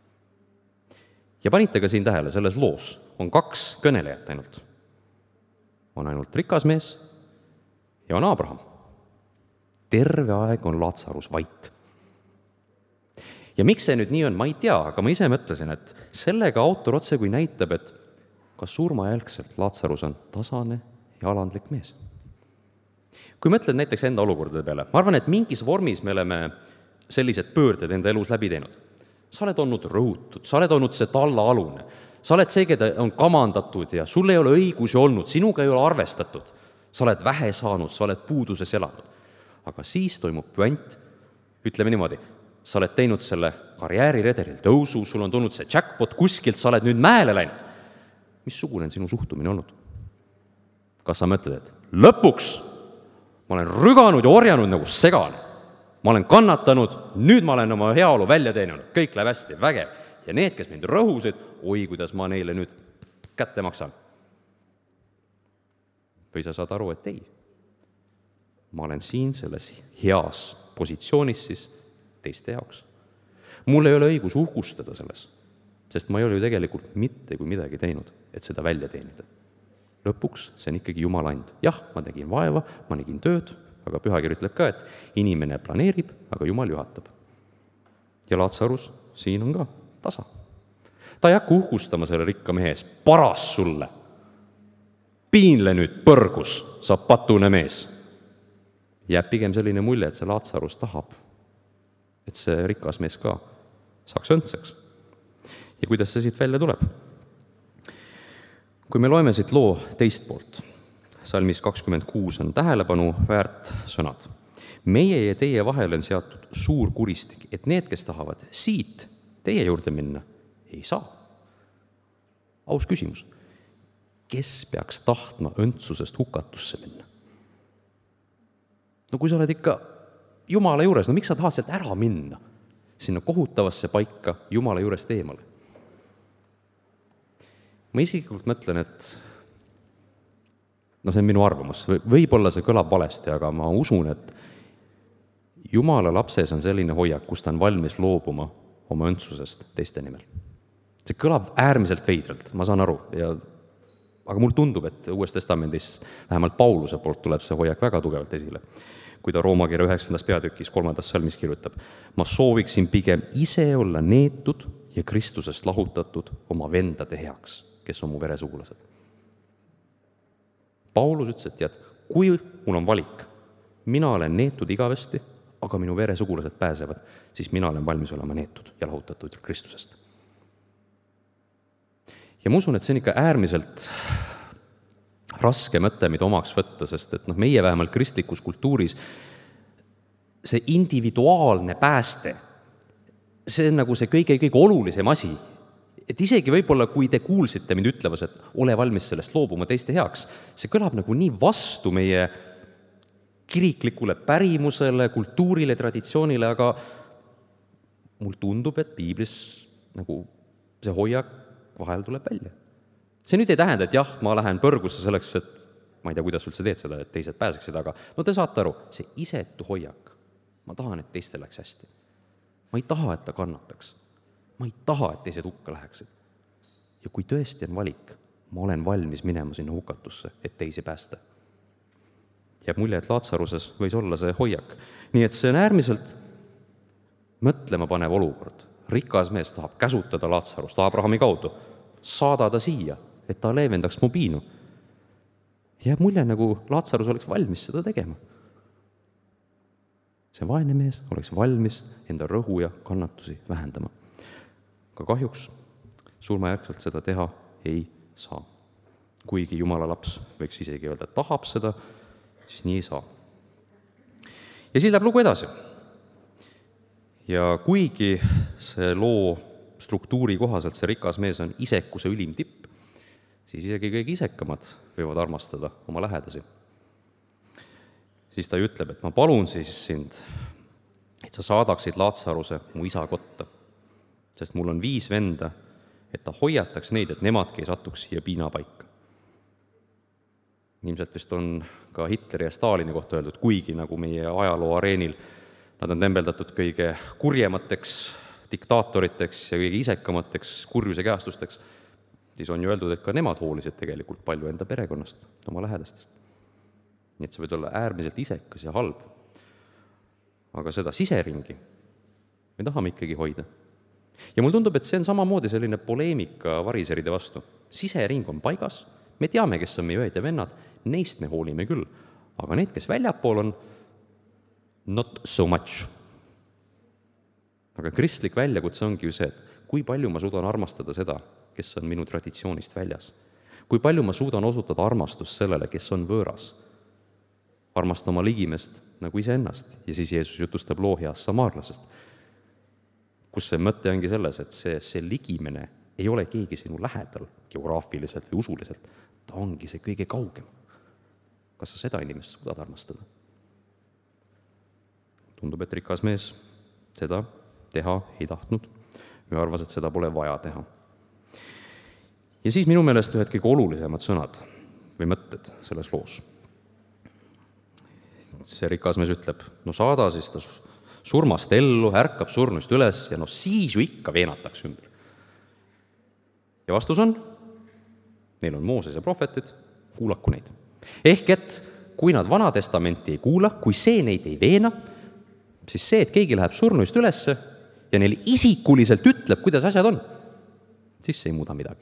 Ja panite ka siin tähele, selles loos on 2 kõnelejat ainult. On ainult rikas mees ja on Abraham. Terve aeg on Laatsarus vait. Ja miks see nüüd nii on, ma ei tea, aga ma ise mõtlesin, et sellega autor otse kui näitab, et kas surmajälgselt Laatsarus on tasane ja alandlik mees. Kui mõtled näiteks enda olukordade peale, ma arvan, et mingis vormis me oleme sellised pöörded enda elus läbi teinud. Sa oled olnud rõhutud, sa oled olnud see tallaalune, sa oled see, keda on kamandatud ja sul ei ole õigusi olnud, sinuga ei ole arvestatud, sa oled vähe saanud, sa oled puuduses elanud. Aga siis toimub püant, ütleme niimoodi, sa oled teinud selle karjääriredelil tõusu, sul on tulnud see jackpot kuskilt, sa oled nüüd mäele läinud. Missugune on sinu suhtumine olnud? Kas sa mõtled, et lõpuks ma olen rüganud ja orjanud nagu segane, ma olen kannatanud, nüüd ma olen oma heaolu välja teeninud, kõik läheb hästi, vägev. Ja need, kes mind rõhusid, oi, kuidas ma neile nüüd kätte maksan. Või sa saad aru, et ei. Ma olen siin selles heas positsioonis siis teiste jaoks. Mul ei ole õigus uhkustada selles, sest ma ei ole ju tegelikult mitte kui midagi teinud, et seda välja teenida. Lõpuks see on ikkagi Jumala and. Jah, ma tegin vaeva, ma tegin tööd, aga pühakiri ütleb ka, et inimene planeerib, aga Jumal juhatab. Ja Laatsarus siin on ka tasa. Ta ei hakka uhkustama selle rikka mehe ees, paras sulle. Piinle nüüd põrgus, saab patune mees. Jääb pigem selline mulje, et see Laatsarus tahab, et see rikas mees ka saaks õndsaks. Ja kuidas see siit välja tuleb? Kui me loeme siit loo teist poolt, salmis 26 on tähelepanu väärt sõnad. Meie ja teie vahel on seatud suur kuristik, et need, kes tahavad siit teie juurde minna, ei saa. Aus küsimus. Kes peaks tahtma õndsusest hukatusse minna? No kui sa oled ikka Jumala juures, no miks sa tahad sealt ära minna? Sinna kohutavasse paika Jumala juurest eemale. Ma isiklikult mõtlen, et see on minu arvamus, võib-olla see kõlab valesti, aga ma usun, et Jumala lapses on selline hoiak, kus ta on valmis loobuma oma õndsusest teiste nimel. See kõlab äärmiselt veidralt, ma saan aru, aga mul tundub, et Uues Testamendis vähemalt Pauluse poolt tuleb see hoiak väga tugevalt esile, kui ta Rooma kirja 9. peatükis 3. salmis kirjutab. Ma sooviksin pigem ise olla neetud ja Kristusest lahutatud oma vendade heaks, kes on mu veresugulased. Paulus ütles, et tead, kui mul on valik, mina olen neetud igavesti, aga minu veresugulased pääsevad, siis mina olen valmis olema neetud ja lahutatud Kristusest. Ja ma usun, et see on ikka äärmiselt raske mõte, mida omaks võtta, sest et meie vähemalt kristlikus kultuuris see individuaalne pääste, see on nagu see kõige olulisem asi. Et isegi võib-olla, kui te kuulsite mind ütlevas, et ole valmis sellest loobuma teiste heaks, see kõlab nagu nii vastu meie kiriklikule pärimusele, kultuurile, traditsioonile, aga mul tundub, et piiblis nagu see hoiak vahel tuleb välja. See nüüd ei tähenda, et jah, ma lähen põrgusse selleks, et ma ei tea, kuidas üldse teed seda, et teised pääseksid, aga te saate aru, see isetu hoiak. Ma tahan, et teistel läks hästi. Ma ei taha, et ta kannataks. Ma ei taha, et teised hukka läheksid. Ja kui tõesti on valik, ma olen valmis minema sinna hukatusse, et teisi päästa. Jääb mulje, et Laatsaruses võis olla see hoiak. Nii et see on äärmiselt mõtlema panev olukord. Rikas mees tahab käsutada Laatsarust Abrahami kaudu, saada ta siia, et ta leevendaks mu piinu. Jääb mulje, nagu Laatsarus oleks valmis seda tegema. see vaene mees oleks valmis enda rõhu ja kannatusi vähendama. Aga kahjuks surmajärgselt seda teha ei saa. Kuigi Jumala laps võiks isegi öelda, et tahab seda, siis nii ei saa. Ja siis läheb lugu edasi. Ja kuigi see loo struktuuri kohaselt see rikas mees on isekuse ülim tipp, siis isegi kõige isekamad võivad armastada oma lähedasi. Siis ta ütleb, et ma palun siis sind, et sa saadaksid Laatsaruse mu isa kotta, sest mul on 5 venda, et ta hoiataks neid, et nemadki ei satuks siia piinapaika. Ilmselt vist on ka Hitleri ja Stalini kohta öeldud, kuigi nagu meie ajaloo areenil nad on tembeldatud kõige kurjemateks diktaatoriteks ja kõige isekamateks kurjuse käastusteks, siis on ju öeldud, et ka nemad hoolisid tegelikult palju enda perekonnast, oma lähedastest. Nii et see võid olla äärmiselt isekas ja halb. Aga seda siseringi me tahame ikkagi hoida. Ja mul tundub, et see on samamoodi selline poleemika variseride vastu. Sisering on paigas, me teame, kes on meie õed ja vennad, neist me hoolime küll, aga need, kes väljapool on, not so much. Aga kristlik väljakutse ongi ju see, et kui palju ma suudan armastada seda, kes on minu traditsioonist väljas. Kui palju ma suudan osutada armastust sellele, kes on võõras. Armasta oma ligimest nagu iseennast. Ja siis Jeesus jutustab loo heast samaarlasest, kus see mõte ongi selles, et see ligimene ei ole keegi sinu lähedal geograafiliselt või usuliselt, ta ongi see kõige kaugem. Kas sa seda inimest suudad armastada? Tundub, et rikas mees seda teha ei tahtnud või arvas, et seda pole vaja teha. Ja siis minu meelest ühed kõige olulisemad sõnad või mõtted selles loos. See rikas mees ütleb, no saada siis ta surmast ellu, ärkab surnuist üles ja no siis ju ikka veenatakse ümber. Ja vastus on, neil on Mooses ja prohvetid, kuulaku neid. Ehk et kui nad Vana Testamenti ei kuula, kui see neid ei veena, siis see, et keegi läheb surnuist ülesse ja neil isikuliselt ütleb, kuidas asjad on, siis see ei muuda midagi.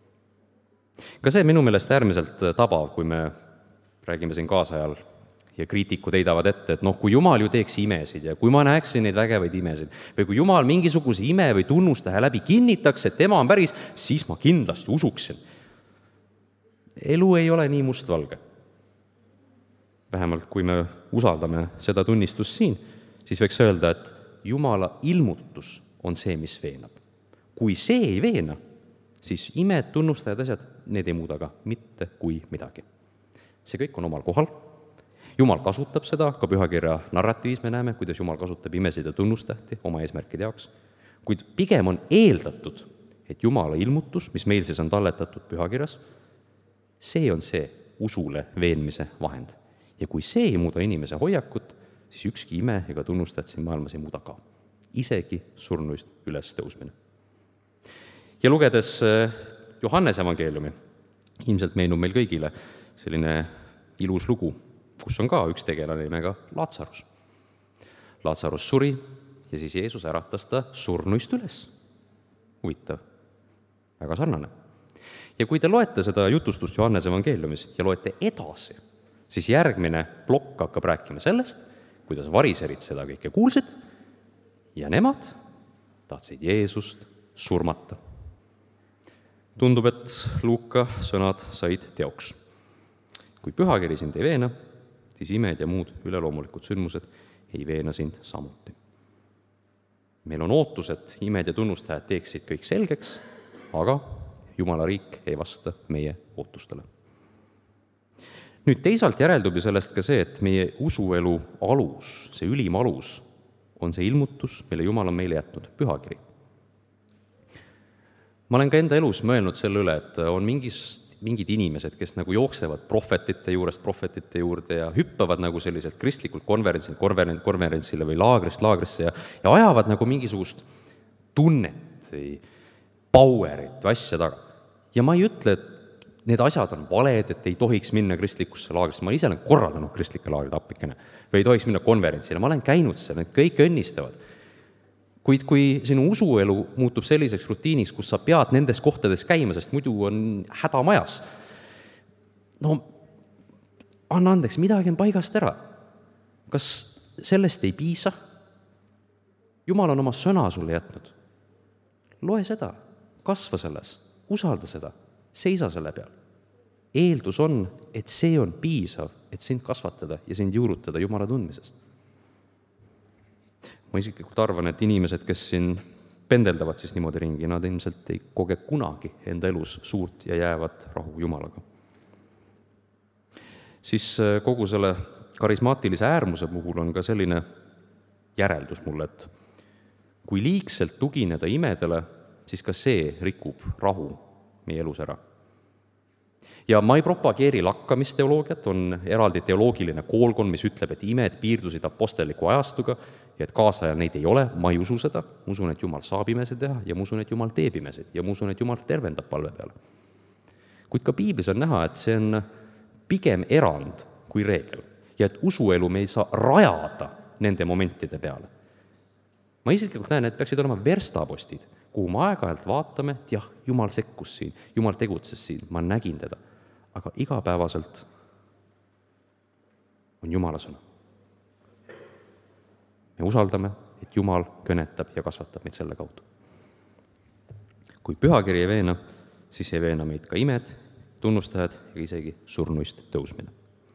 Ka see minu meelest äärmiselt tabav, kui me räägime siin kaasajal ja kriitikud heidavad ette, et kui Jumal ju teeks imesid ja kui ma näeksin neid vägevaid imesid või kui Jumal mingisuguse ime või tunnustaja läbi kinnitaks, et tema on päris, siis ma kindlasti usuksin. Elu ei ole nii mustvalge. Vähemalt kui me usaldame seda tunnistust siin, siis võiks öelda, et Jumala ilmutus on see, mis veenab. Kui see ei veena, siis imed, tunnustajad, asjad, need ei muuda ka mitte kui midagi. See kõik on omal kohal. Jumal kasutab seda, ka pühakirja narratiivis me näeme, kuidas Jumal kasutab imesid ja tunnustähti oma eesmärkide jaoks. Kuid pigem on eeldatud, et Jumala ilmutus, mis meil siis on talletatud pühakirjas, see on see usule veenmise vahend. Ja kui see ei muuda inimese hoiakut, siis ükski ime ega tunnustajad siin maailmas ei muuda ka. Isegi surnuist üles tõusmine. Ja lugedes Johannese evangeeliumi, ilmselt meenub meil kõigile selline ilus lugu, kus on ka üks tegelane nimega Laatsarus. Laatsarus suri ja siis Jeesus äratas ta surnuist üles. Huvitav, väga sarnane. Ja kui te loete seda jutustust Johannese evangeeliumis ja loete edasi, siis järgmine plokk hakkab rääkima sellest, kuidas variserid seda kõike kuulsid ja nemad tahtsid Jeesust surmata. Tundub, et Luuka sõnad said teoks. Kui pühakiri sind ei veena, siis imed ja muud üleloomulikud sündmused ei veena sind samuti. Meil on ootus, et imed ja tunnustajad teeksid kõik selgeks, aga Jumala riik ei vasta meie ootustele. Nüüd teisalt järeldub ju sellest ka see, et meie usuelu alus, see ülim alus, on see ilmutus, mille Jumal on meile jätnud, pühakiri. Ma olen ka enda elus mõelnud selle üle, et on mingid inimesed, kes nagu jooksevad prohvetite juurde ja hüppavad nagu selliselt kristlikult konverentsile või laagrisse ja ajavad nagu mingisugust tunnet või powerit või asja taga. Ja ma ei ütle, et need asjad on valed, et ei tohiks minna kristlikusse laagrisse. Ma ise olen korraldanud kristlike laagrid appikene või ei tohiks minna konverentsile. Ma olen käinud seal, need kõik õnnistavad. Kuid kui sinu usuelu muutub selliseks rutiiniks, kus sa pead nendes kohtades käima, sest muidu on häda majas, no anna andeks, midagi on paigast ära. Kas sellest ei piisa? Jumal on oma sõna sulle jätnud. Loe seda, kasva selles, usalda seda, seisa selle peal. Eeldus on, et see on piisav, et sind kasvatada ja sind juurutada Jumala tundmises. Ma isiklikult arvan, et inimesed, kes siin pendeldavad siis niimoodi ringi, nad ilmselt ei koge kunagi enda elus suurt ja jäävat rahu Jumalaga. Siis kogu selle karismaatilise äärmuse puhul on ka selline järeldus mulle, et kui liigselt tugineda imedele, siis ka see rikub rahu meie elus ära. Ja ma ei propageeri lakkamisteoloogiat, on eraldi teoloogiline koolkond, mis ütleb, et imed piirdusid aposteliku ajastuga ja et kaasajal neid ei ole, ma ei usu seda, ma usun, et Jumal saab imesid teha ja ma usun, et Jumal teeb imesid ja ma usun, et Jumal tervendab palve peale. Kuid ka piiblis on näha, et see on pigem erand kui reegel ja et usuelu me ei saa rajada nende momentide peale. Ma isiklikult näen, et peaksid olema verstapostid, kuhu me aeg-ajalt vaatame, et jah, Jumal sekkus siin, Jumal tegutses siin, ma nägin teda, aga igapäevaselt on Jumala sõna. Me usaldame, et Jumal kõnetab ja kasvatab meid selle kaudu. Kui pühakiri ei veena, siis ei veena meid ka imed, tunnustajad ja isegi surnuist tõusmine.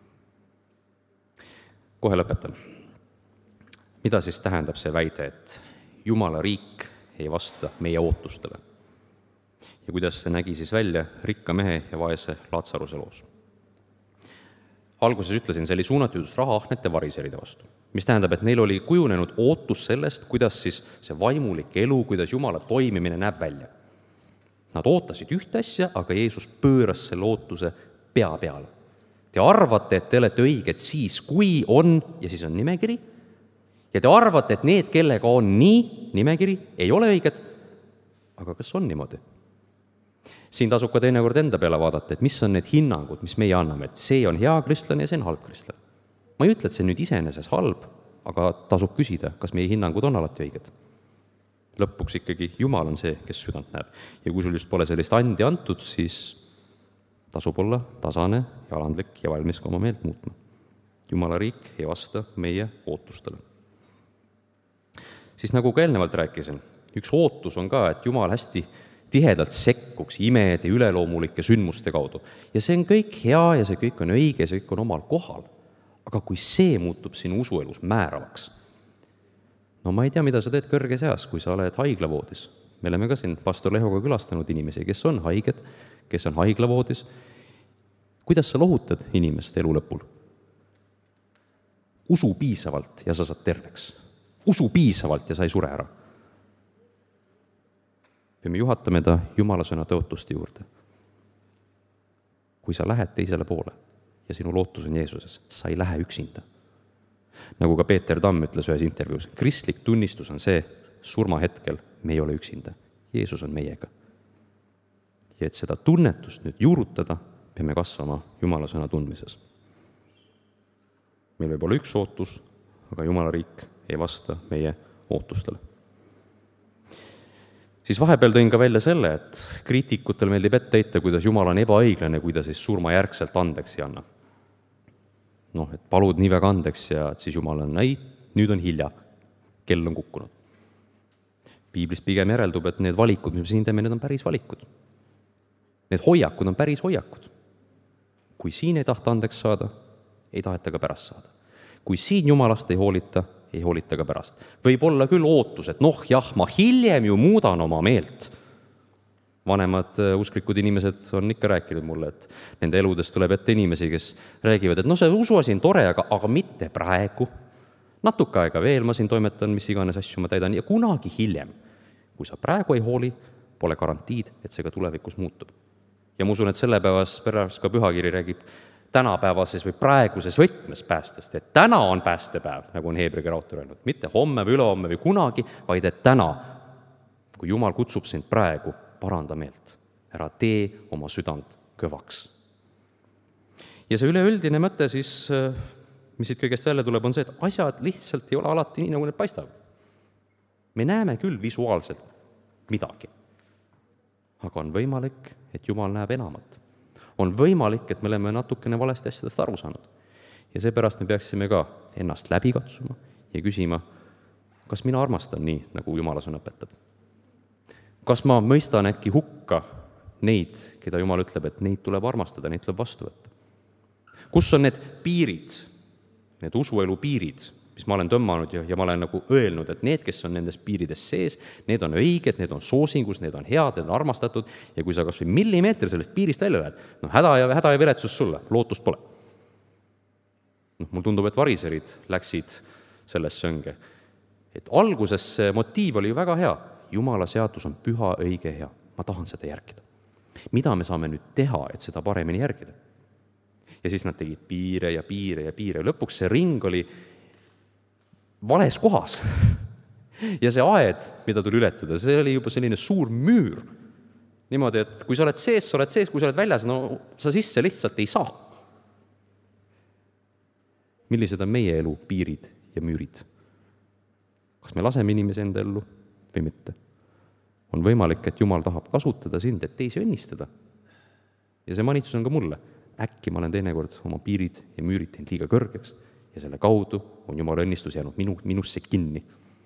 Kohe lõpetan. Mida siis tähendab see väide, et Jumala riik ei vasta meie ootustele? Ja kuidas see nägi siis välja rikka mehe ja vaese Laatsaruse loos? Alguses ütlesin, see oli suunatud just rahaahnete variseride vastu, mis tähendab, et neil oli kujunenud ootus sellest, kuidas siis see vaimulik elu, kuidas Jumala toimimine näeb välja. Nad ootasid ühte asja, aga Jeesus pööras selle ootuse pea peale. Te arvate, et te olete õiged siis, kui on, ja siis on nimekiri, ja te arvate, et need, kellega on nii, nimekiri, ei ole õiged, aga kas on niimoodi? Siin tasub ka teinekord enda peale vaadata, et mis on need hinnangud, mis meie anname, et see on hea kristlane ja see on halb kristlane. Ma ei ütle, et see nüüd iseeneses halb, aga tasub küsida, kas meie hinnangud on alati õiged. Lõpuks ikkagi Jumal on see, kes südant näeb. Ja kui sul just pole sellist andi antud, siis tasub olla tasane ja alandlik ja valmis ka oma meelt muutma. Jumala riik ei vasta meie ootustele. Siis nagu ka eelnevalt rääkisin, üks ootus on ka, et Jumal hästi tihedalt sekkuks imede üleloomulike sündmuste kaudu. Ja see on kõik hea ja see kõik on õige ja see kõik on omal kohal. Aga kui see muutub sinu usuelus määravaks, no ma ei tea, mida sa teed kõrges eas, kui sa oled haiglavoodis. Me oleme ka siin pastor Lehoga külastanud inimesi, kes on haiged, kes on haiglavoodis. Kuidas sa lohutad inimest elu lõpul? Usu piisavalt ja sa saad terveks. Usu piisavalt ja sa ei sure ära. Me juhatame ta Jumala sõna tõotuste juurde. Kui sa lähed teisele poole ja sinu lootus on Jeesuses, sa ei lähe üksinda. Nagu ka Peeter Tamm ütles ühes intervjuus, kristlik tunnistus on see, surmahetkel me ei ole üksinda. Jeesus on meiega. Ja et seda tunnetust nüüd juurutada, peame kasvama Jumala sõna tundmises. Meil võib olla üks ootus, aga Jumala riik ei vasta meie ootustele. Siis vahepeal tõin ka välja selle, et kriitikutel meeldib ette heita, kuidas Jumal on ebaõiglane, kui ta siis surmajärgselt andeks ei anna. Et palud nii väga andeks ja siis Jumal on, ei, nüüd on hilja, kell on kukkunud. Piiblis pigem järeldub, et need valikud, mis me siin teeme, need on päris valikud. Need hoiakud on päris hoiakud. Kui siin ei tahta andeks saada, ei taheta ka pärast saada. Kui siin Jumalast ei hoolita ka pärast. Võib olla küll ootus, et ma hiljem ju muudan oma meelt. Vanemad usklikud inimesed on ikka rääkinud mulle, et nende eludest tuleb ette inimesi, kes räägivad, et see usuasi on tore, aga mitte praegu. Natuke aega veel ma siin toimetan, mis iganes asju ma täidan ja kunagi hiljem. Kui sa praegu ei hooli, pole garantiid, et see ka tulevikus muutub. Ja ma usun, et selle päevas ka pühakiri räägib tänapäevases või praeguses võtmes päästest, et täna on päästepäev, nagu on Heebrigi autor öelnud, mitte homme või ülehomme või kunagi, vaid et täna, kui Jumal kutsub sind praegu, paranda meelt, ära tee oma südant kõvaks. Ja see üleüldine mõte siis, mis siit kõigest välja tuleb, on see, et asjad lihtsalt ei ole alati nii, nagu need paistavad. Me näeme küll visuaalselt midagi, aga on võimalik, et Jumal näeb enamat. On võimalik, et me oleme natukene valesti asjadest aru saanud. ja seepärast me peaksime ka ennast läbi katsuma ja küsima, kas mina armastan nii, nagu Jumala sõna õpetab? Kas ma mõistan äkki hukka neid, keda Jumal ütleb, et neid tuleb armastada, neid tuleb vastu võtta? Kus on need piirid, need usuelu piirid, mis ma olen tõmmanud ja ma olen nagu öelnud, et need, kes on nendes piirides sees, need on õiged, need on soosingus, need on head, need on armastatud ja kui sa kas või millimeeter sellest piirist välja lähed, häda ja viletsus sulle, lootust pole. Mul tundub, et variserid läksid selles sönge. Et alguses see motiiv oli ju väga hea. Jumala seadus on püha, õige, hea. Ma tahan seda järgida. Mida me saame nüüd teha, et seda paremini järgida? Ja siis nad tegid piire ja piire ja piire. Lõpuks see ring oli vales kohas. Ja see aed, mida tuli ületada, see oli juba selline suur müür. Niimoodi, et kui sa oled sees, kui sa oled väljas, no sa sisse lihtsalt ei saa. Millised on meie elu piirid ja müürid? Kas me laseme inimesi enda ellu või mitte? On võimalik, et Jumal tahab kasutada sind, et teisi õnnistada. Ja see manitus on ka mulle. Äkki ma olen teinekord oma piirid ja müürid teinud liiga kõrgeks ja selle kaudu on Jumala õnnistus jäänud minusse kinni.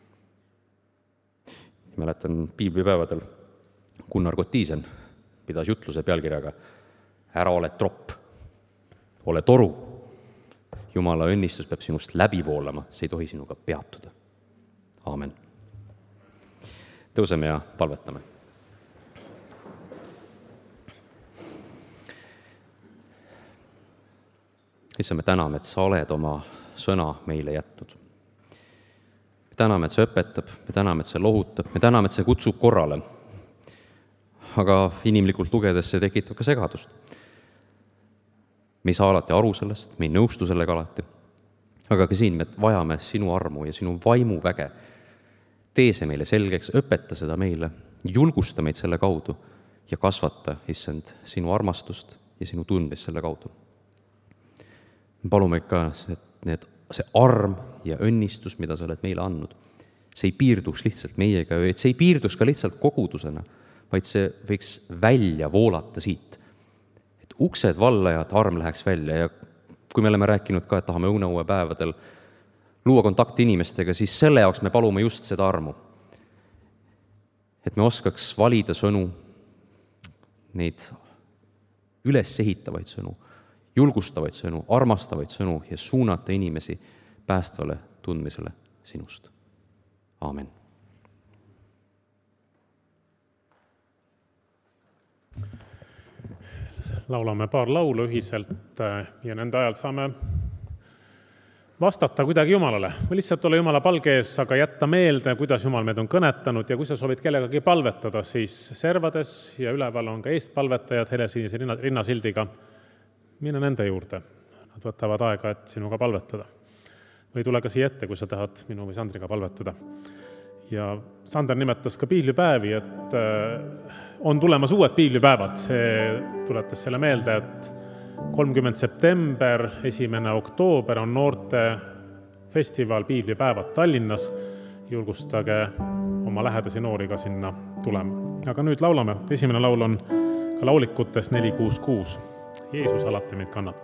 Mäletan piiblipäevadel Gunnar Gottisen pidas jutluse pealkirjaga Ära ole tropp, ole toru. Jumala õnnistus peab sinust läbi voolama, see ei tohi sinuga peatuda. Aamen. Tõuseme ja palvetame. Issa, me täname, et sa oled oma sõna meile jätnud. Me täname, et see õpetab, me täname, et see lohutab, me täname, et see kutsub korrale. Aga inimlikult lugedes see tekitab ka segadust. Me ei saa alati aru sellest, me ei nõustu sellega alati. Aga ka siin me vajame sinu armu ja sinu vaimu väge. Tee see meile selgeks, õpeta seda meile, julgusta meid selle kaudu ja kasvata, issand, sinu armastust ja sinu tundmist selle kaudu. Me palume ka, et see arm ja õnnistus, mida sa oled meile andnud, see ei piirduks lihtsalt meiega, et see ei piirduks ka lihtsalt kogudusena, vaid see võiks välja voolata siit. Et uksed vallajad, arm läheks välja ja kui me oleme rääkinud ka, et tahame õunaue päevadel luua kontakti inimestega, siis selle jaoks me palume just seda armu. Et me oskaks valida sõnu, neid üles ehitavaid sõnu, julgustavaid sõnu, armastavaid sõnu ja suunata inimesi päästvale tundmisele sinust. Aamen. Laulame paar laulu ühiselt ja nende ajal saame vastata kuidagi Jumalale. Või lihtsalt ole Jumala palge ees, aga jätta meelde, kuidas Jumal meid on kõnetanud ja kui sa soovid kellegagi palvetada, siis servades ja üleval on ka eestpalvetajad helesinise rinnasildiga. Mine nende juurde. Nad võtavad aega, et sinuga palvetada. Või tule ka siia ette, kui sa tahad minu või Sandriga palvetada. Ja Sander nimetas ka piiblipäevi, et on tulemas uued piiblipäevad. See tuletas selle meelde, et 30. september, 1. oktoober on noorte festival piiblipäevad Tallinnas. Julgustage oma lähedasi noori ka sinna tulema. Aga nüüd laulame. Esimene laul on ka laulikutes 466. Jeesus alati meid kannab.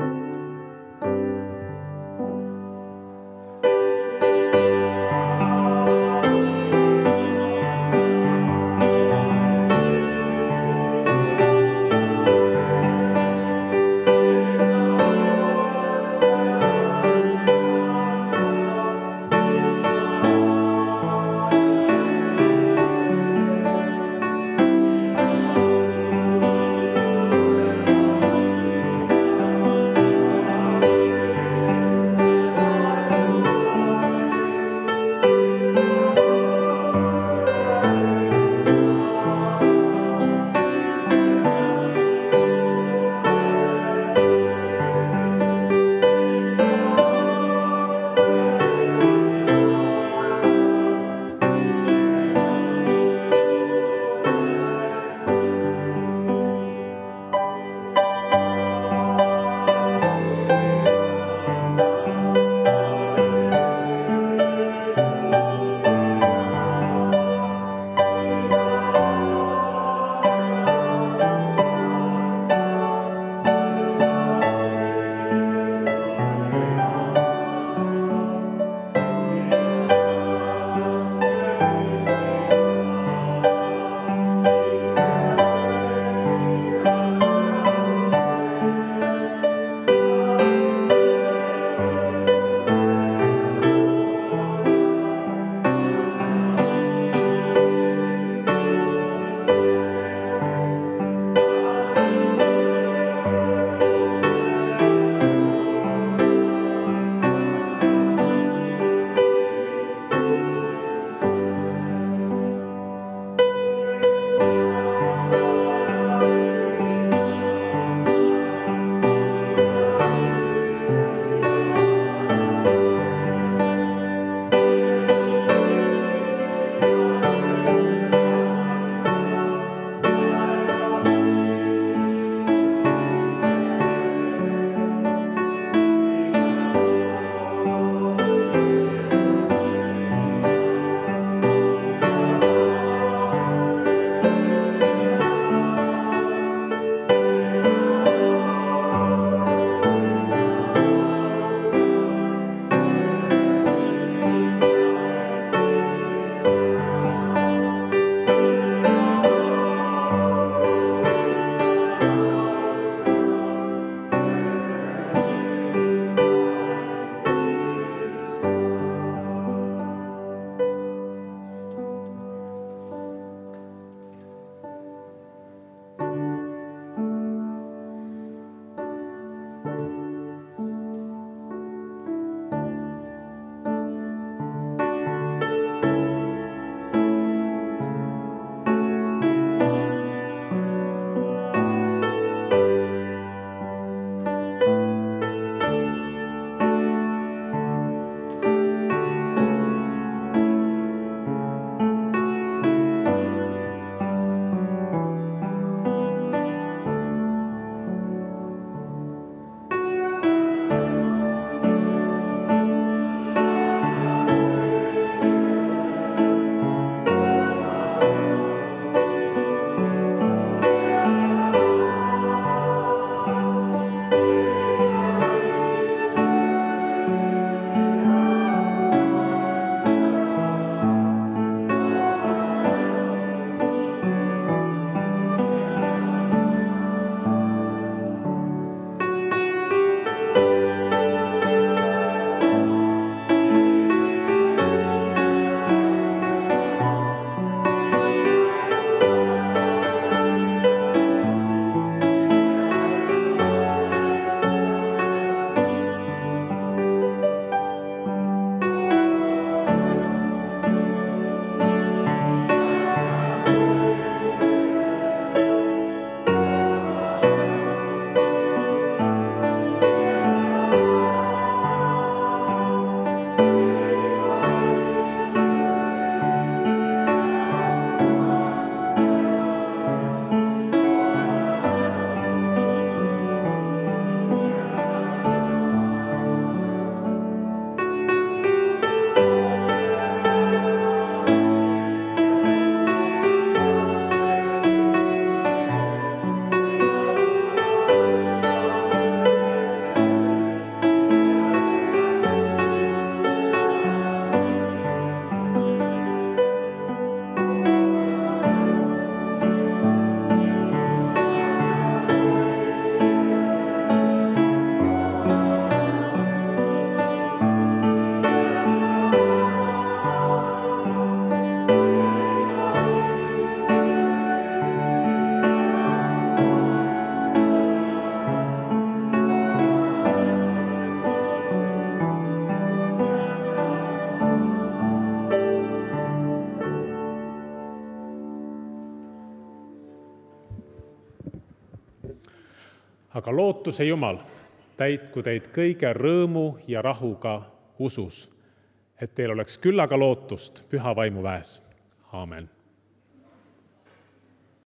aga lootuse Jumal täitku teid kõige rõõmu ja rahuga usus, et teil oleks küllaga lootust püha vaimu väes. Aamen.